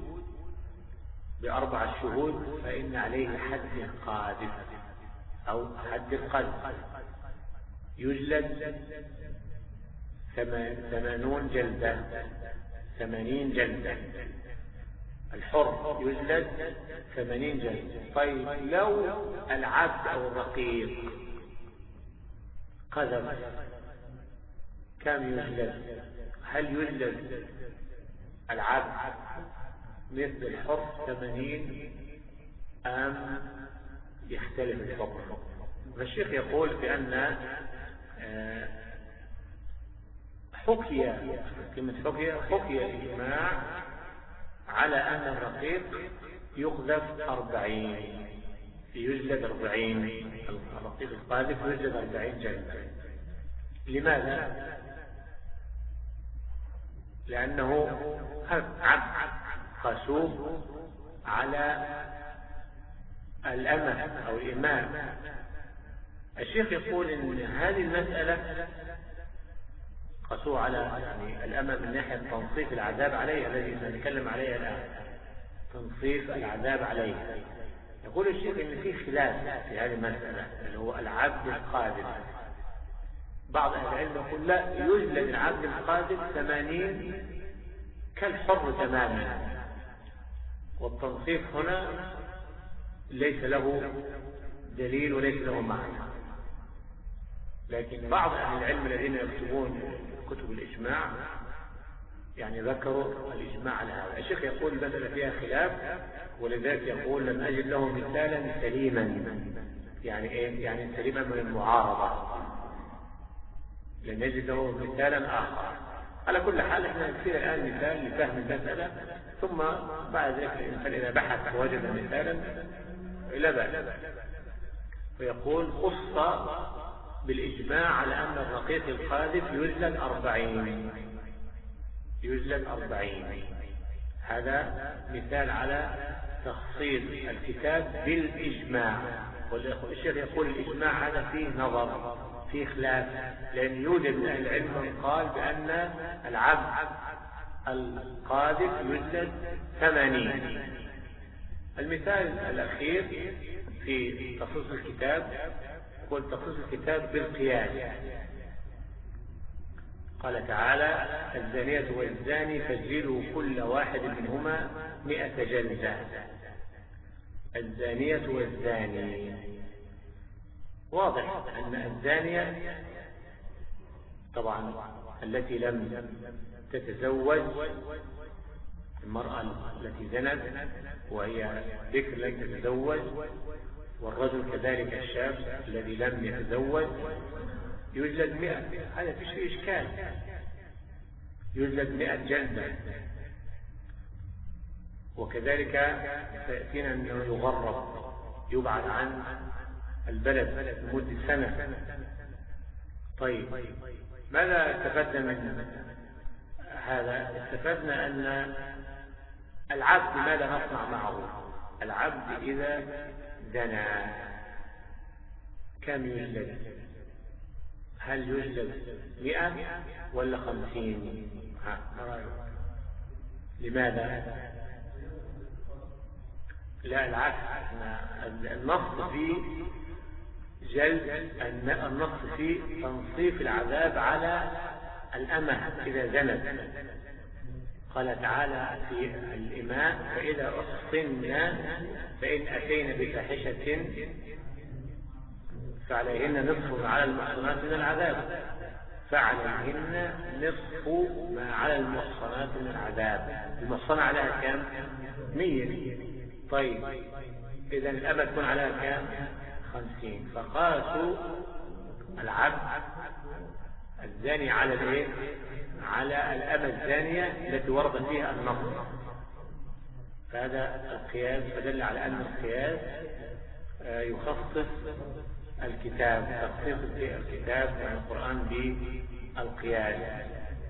ب4 شهود فإن عليه حد القاذف أو حد القذف، يجلد 80 جلدة، 80 جلدة. الحر يجلد 80 جلدة. طيب لو العبد أو الرقيق قذف كم يجلد؟ هل يجلد العبد مثل الحر 80 أم يختلف الحكم؟ فالشيخ يقول بأن حكي حكي الإجماع على أن الرقيق يقذف 40، يجلد 40، الرقيق القاذف يجلد 40 جلدة. لماذا؟ لأنه عبد قسوب على الأمة أو الإمام. الشيخ يقول إن هذه المسألة قسوه على يعني الأمة من ناحية تنصيف العذاب عليه الذي سنتكلم عليه الآن، تنصيف العذاب عليه. يقول الشيخ إن في خلاف في هذه المسألة اللي هو العبد القاذف. بعض أهل العلم يقول لا، يجلد العبد القاذف 80 كالحر تماما، والتنصيف هنا ليس له دليل وليس له معنى. لكن بعض أهل العلم الذين يكتبون كتب الإجماع يعني ذكروا الإجماع على هذا. الشيخ يقول المسألة فيها خلاف، ولذلك يقول لم أجد له مثالا سليما. يعني إيه؟ يعني سليما من المعارضة، لم يجد له مثالا آخر. على كل حال احنا نكتب الآن مثال لفهم المسألة، ثم بعد ذلك الإنسان إذا بحث وجد مثالا لا بأس. فيقول خص بالإجماع على أن الرقيق القاذف يجلد 40، يجلد 40. هذا مثال على تخصيص الكتاب بالإجماع. والشيخ يقول الإجماع هذا فيه نظر، فيه خلاف، لأن يوجد من أهل العلم من قال بأن العبد القاذف يجلد 80. المثال الأخير في تخصيص الكتاب يقول تخصيص الكتاب بالقياس. قال تعالى: الزانية والزاني فاجلدوا كل واحد منهما 100 جلدة. الزانية والزاني، واضح أن الزانية طبعا التي لم تتزوج، المرأة التي زنت وهي ذكر لم تتزوج، والرجل كذلك الشاب الذي لم يتزوج يجلد 100. هذا فيش فيه إشكال، يجلد 100 جلدة. وكذلك سيأتينا أنه يغرب، يبعد عن البلد لمدة سنة. طيب، ماذا استفدنا من هذا؟ استفدنا أن العبد ماذا نصنع معه؟ العبد إذا زنى كم يجلد؟ هل يجلد 100 ولا 50؟ لماذا؟ لا، العكس. النص في جلد، النص في تنصيف العذاب على الأمة إذا زنت. قال تعالى في الإماء: فإذا أحصن فإن أتين بفاحشة فعليهن نصف ما على المحصنات من العذاب. فعليهن نصف ما على المحصنات من العذاب. المحصنة عليها كم؟ 100. طيب، إذا الأمة تكون عليها كم؟ 50. فقاسوا العبد الزاني على الايه؟ على الأمة الزانية التي ورد فيها النص. فهذا القياس فدل على أن القياس يخصص الكتاب، تخصيص الكتاب عن القرآن بالقياس.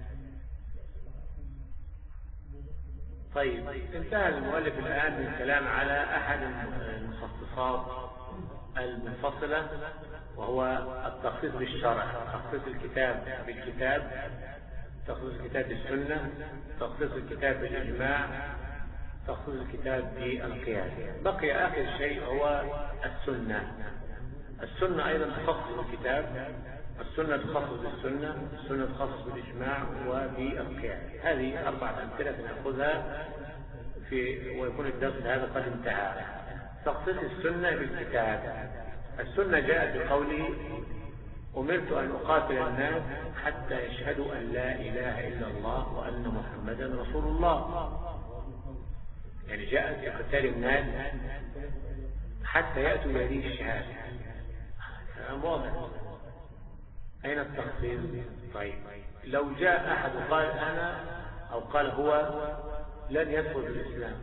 طيب، انتهى المؤلف الآن من الكلام على أحد المخصصات المنفصلة، وهو التخصيص بالشرع، تخصيص الكتاب بالكتاب، تخصيص الكتاب بالسنة، تخصيص الكتاب بالإجماع، تخصيص الكتاب بالقياس. بقي آخر شيء هو السنة. السنة أيضا تخصص الكتاب، السنة تخصص بالسنة، السنة تخصص بالإجماع وبالقياس. هذه 4 أمثلة نأخذها ويكون الدرس هذا قد انتهى. تخصيص السنة بالكتاب. السنة جاءت بقوله: أمرت أن أقاتل الناس حتى يشهدوا أن لا إله إلا الله وأن محمدا رسول الله. يعني جاءت بقتال الناس حتى يأتوا إلى الشهادة. كلام واضح. أين التخصيص؟ طيب، لو جاء أحد وقال أنا أو قال هو لن يدخل في الإسلام،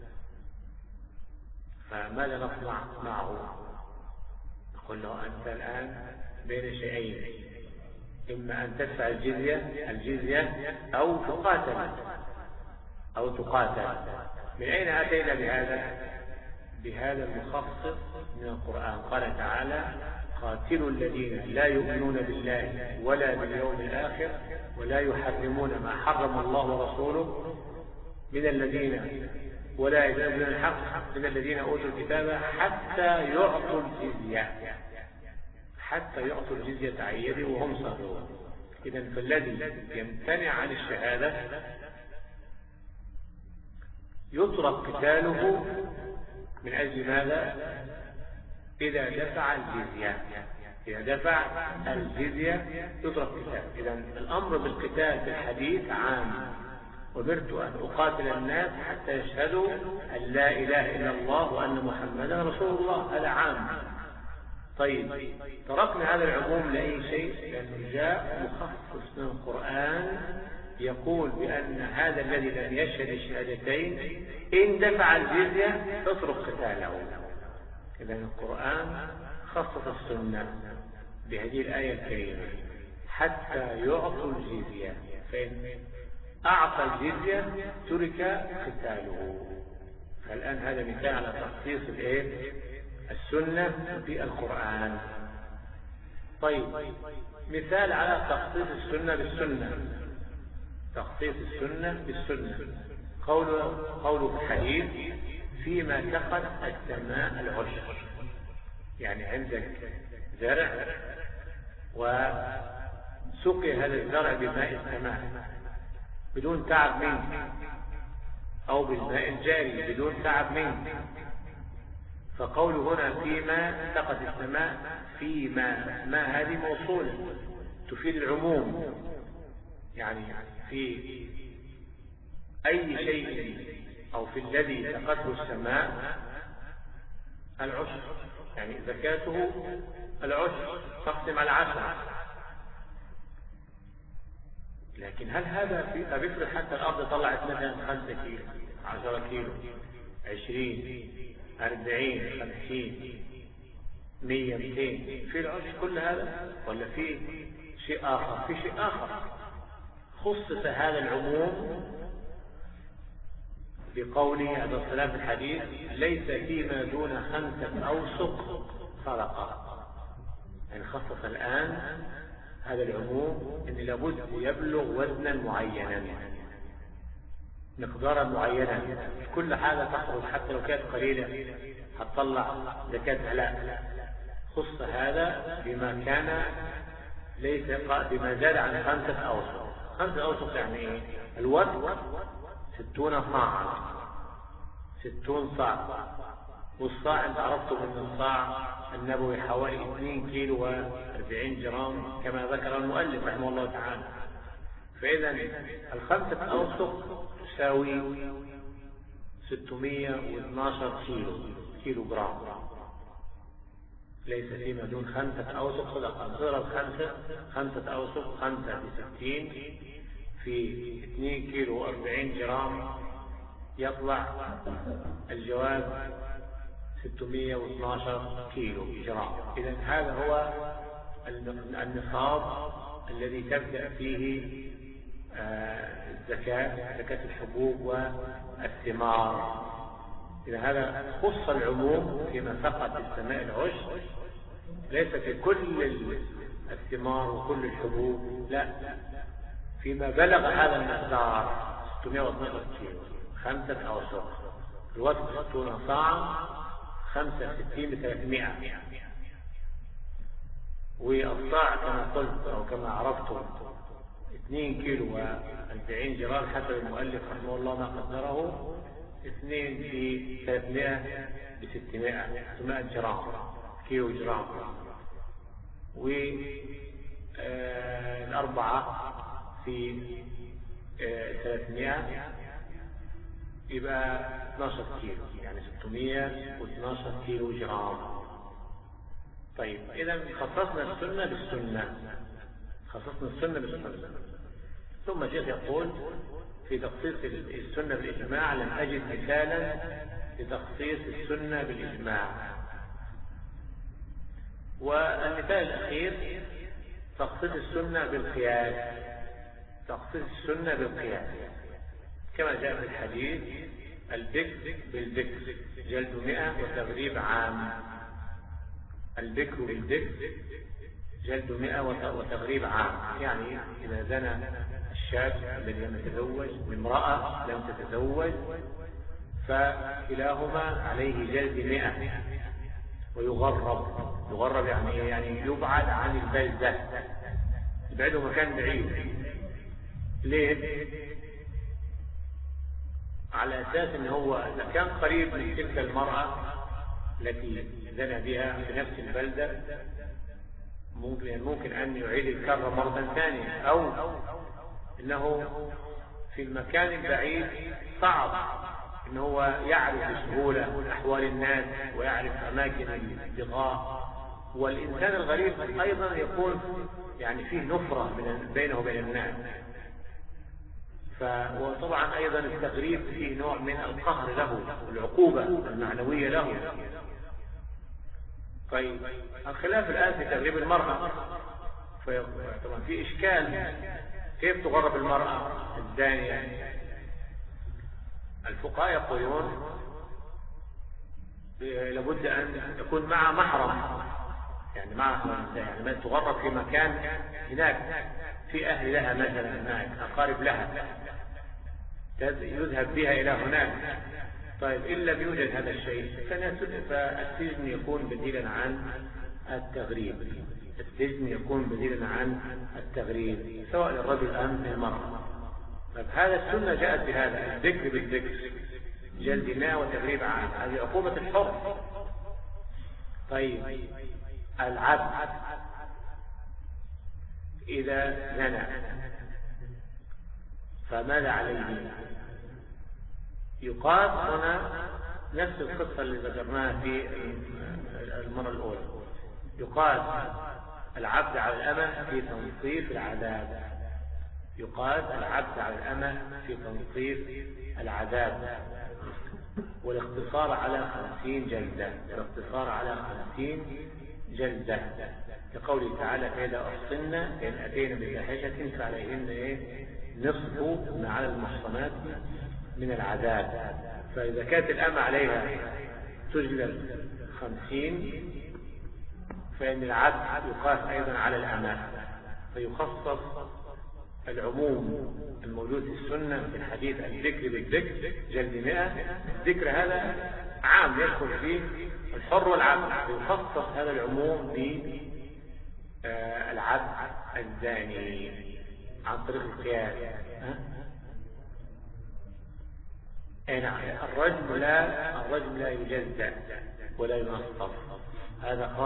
فماذا نصنع معه؟ نقول له: أنت الآن بين شيئين، إما أن تدفع الجزية أو تقاتل. من أين أتينا بهذا المخصص من القرآن؟ قال تعالى: قاتلوا الذين لا يؤمنون بالله ولا باليوم الآخر ولا يحرمون ما حرم الله ورسوله من الذين ولا يدينون الحق من الذين أوتوا الكتاب حتى يعطوا الجزية عن يد وهم صاغرون. إذن فالذي يمتنع عن الشهادة يترك قتاله من أجل ماذا؟ إذا دفع الجزية يترك قتاله. إذن الأمر بالقتال في الحديث عام: أمرت أن أقاتل الناس حتى يشهدوا أن لا إله إلا الله وأن محمدا رسول الله. هذا عام. طيب، تركنا هذا العموم لأي شيء؟ لأنه جاء مخصص من القرآن يقول بأن هذا الذي لم يشهد الشهادتين إن دفع الجزية اترك قتاله. إذن القرآن خصص السنة بهذه الآية الكريمة: حتى يعطوا الجزية، فإن أعطى الجزية ترك قتاله. فالآن هذا مثال على تخصيص السنة في القرآن. طيب، مثال على تخصيص السنة بالسنة: تخصيص السنة بالسنة. قوله في الحديث فيما سقت السماء العشر، يعني عندك زرع وسقي هذا الزرع بماء السماء بدون تعب منك، أو بالماء الجاري بدون تعب منك. فقوله هنا فيما سقت السماء، فيما، ما هذه موصولة تفيد العموم، يعني في أي شيء أو في الذي سقته السماء العشر، يعني زكاته العشر تقسم على 10. لكن هل هذا بيفرق حتى الأرض طلعت مثلا 5 كيلو 10 كيلو 20 40 50 100 200 في العشر كل هذا، ولا في شيء آخر؟ في شيء آخر خصص هذا العموم بقوله عليه الصلاة في الحديث ليس فيما دون 5 أوسق صدقة. يعني خصص الآن هذا العموم ان لابد يبلغ وزنا معينا مقدارا معينا، كل حاجة تخرج حتى لو كانت قليلة هتطلع زكاة. لا، خص هذا بما كان ليس بما زاد عن 5 أوسق. 5 أوسق يعني ايه؟ الوزن 60 صاعا، 60 صاع. والصاع انت عرفتم ان الصاع النبوي حوالي 2 كيلو و40 جرام كما ذكر المؤلف رحمه الله تعالى. فإذا 5 أوسق تساوي 612 كيلو جرام. ليس فيما دون 5 أوسق صدقة. نضرب 5 أوسق 5 ب60 في 2 كيلو و40 جرام يطلع الجواب 612 كيلو جرام. إذن هذا هو النصاب الذي تبدأ فيه زكاة الحبوب والثمار. إذا هذا خص العموم فيما سقط السماء العشر، ليس في كل الثمار وكل الحبوب، لا، فيما بلغ هذا المقدار 612 كيلو 5 أوسق، الوزن 60 صاعا، 65 ب300. والصاع كما قلت أو كما عرفتم 2 كيلو و40 جرام حسب المؤلف رحمه الله ما قدره، 2 في 300 ب600 جرام كيلو جرام، والأربعة في 300 يبقى 12 كيلو، يعني 612 كيلو جرام. طيب إذا خصصنا السنة بالسنة. ثم الشيخ يقول في تخصيص السنة بالإجماع لم أجد مثالا لتخصيص السنة بالإجماع. والمثال الأخير تخصيص السنة بالقياس. كما جاء في الحديث البكر بالبكر جلد 100 وتغريب عام. البكر بالبكر جلد 100 وتغريب عام، يعني إذا زنى الشاب الذي لم يتزوج بامرأة لم تتزوج فكلاهما عليه جلد 100 ويغرب يعني يبعد عن البلدة، يبعده مكان بعيد. ليه؟ على أساس أنه هو إذا كان قريب من تلك المرأة التي زنى بها في نفس البلدة ممكن أن يعيد الكرة مرة ثانية، أو أنه في المكان البعيد صعب أنه هو يعرف بسهولة أحوال الناس ويعرف أماكن البغاء. والإنسان الغريب أيضا يكون يعني فيه نفرة بينه وبين الناس، وطبعا أيضا التغريب فيه نوع من القهر له والعقوبة المعنوية له. طيب الخلاف الآن في تغريب المرأة، طبعا في إشكال كيف تغرب المرأة الزانية. الفقهاء يقولون لابد أن يكون مع محرم، يعني ما تغرب في مكان هناك في أهل لها مثلا هناك، أقارب لها يذهب بها إلى هناك. طيب إن لم يوجد هذا الشيء فالسجن يكون بديلا عن التغريب. السجن يكون بديلا عن التغريب سواء للرجل أم للمرأة. طيب هذا السنة جاءت بهذا الذكر بالذكر، جلد 100 وتغريب عام، هذه عقوبة الحر. طيب العبد إذا زنى فماذا عليه؟ يقال هنا نفس القصة اللي ذكرناها في المرة الأولى، يقال العبد على الأمة في تنصيف العذاب، يقال العبد على الأمة في تنصيف العذاب، والاقتصار على 50 جلدة، والاقتصار على 50 جلدة، كقوله تعالى فإذا أحصنا فإن أتينا بفاحشة فعليهن نصف ما على المحصنات من العذاب. فإذا كانت الأمة عليها تجلد 50 فإن العبد يقاس أيضا على الأمة، فيخصص العموم الموجود في السنة في الحديث الذكر بالذكر جلد 100. الذكر هذا عام يدخل فيه الحر والعبد، فيخصص هذا العموم بالعبد الزاني عن طريق القياس. نعم، الرجم لا يجزى ولا ينصف، هذا خاص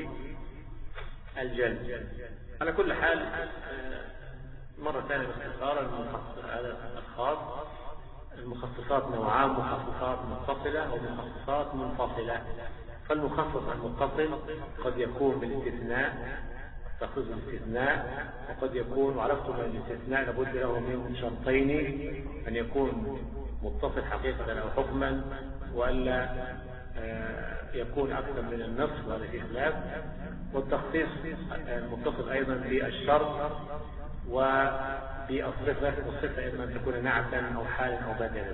بالجلد. على كل حال مرة ثانية باختصار المخصص هذا الخاص، المخصصات نوعان، مخصصات متصلة ومخصصات منفصلة. فالمخصص المتصل قد يكون بالاستثناء، تخصيص الاستثناء، وقد يكون، وعرفتم أن الاستثناء لابد له من شرطين، أن يكون متصل حقيقة أو حكما، وألا يكون أكثر من النصف، وهذا في خلاف. والتخصيص المتصل أيضا بالشرط وبالصفة، والصفة إما أن تكون نعتا أو حالا أو بدلا.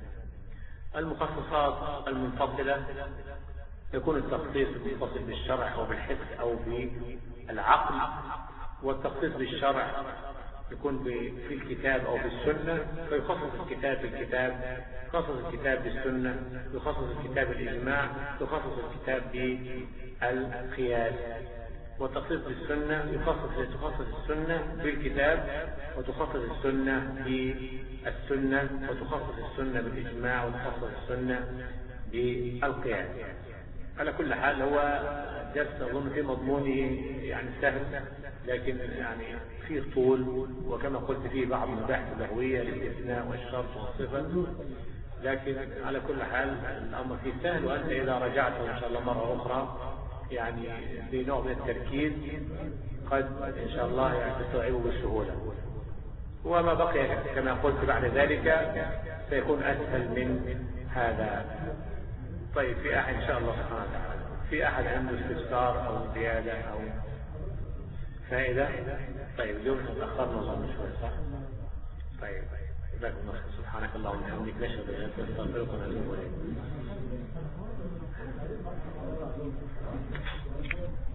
المخصصات المنفصلة يكون التخصيص المتصل بالشرع أو بالحس أو بالعقل، والتخصيص بالشرع يكون في الكتاب أو في السنة، فيخصص الكتاب بالكتاب، يخصص الكتاب بالسنة، يخصص الكتاب بالإجماع، يخصص الكتاب بالقياس. والتخصيص بالسنة تخصص السنة بالكتاب، وتخصص السنة بالسنة، وتخصص السنة بالإجماع، وتخصص السنة بالقياس. على كل حال هو درس أظن في مضمونه يعني سهل، لكن يعني فيه طول، وكما قلت فيه بعض المباحث اللغوية الاستثناء والشرط والصفة، لكن على كل حال الأمر فيه سهل. وأنت إذا رجعته إن شاء الله مرة أخرى يعني بنوع من التركيز قد إن شاء الله يعني تستوعبه بسهولة، وما بقي كما قلت بعد ذلك سيكون أسهل من هذا. طيب في أحد إن شاء الله سبحانه وتعالى في أحد عنده استفسار أو زيادة أو فائدة؟ طيب اليوم تأخرنا الله شوي صح؟ طيب جزاكم الله خير، سبحانك اللهم وبحمدك نشهد أن لا إله إلا أنت نستغفرك ونتوب إليك.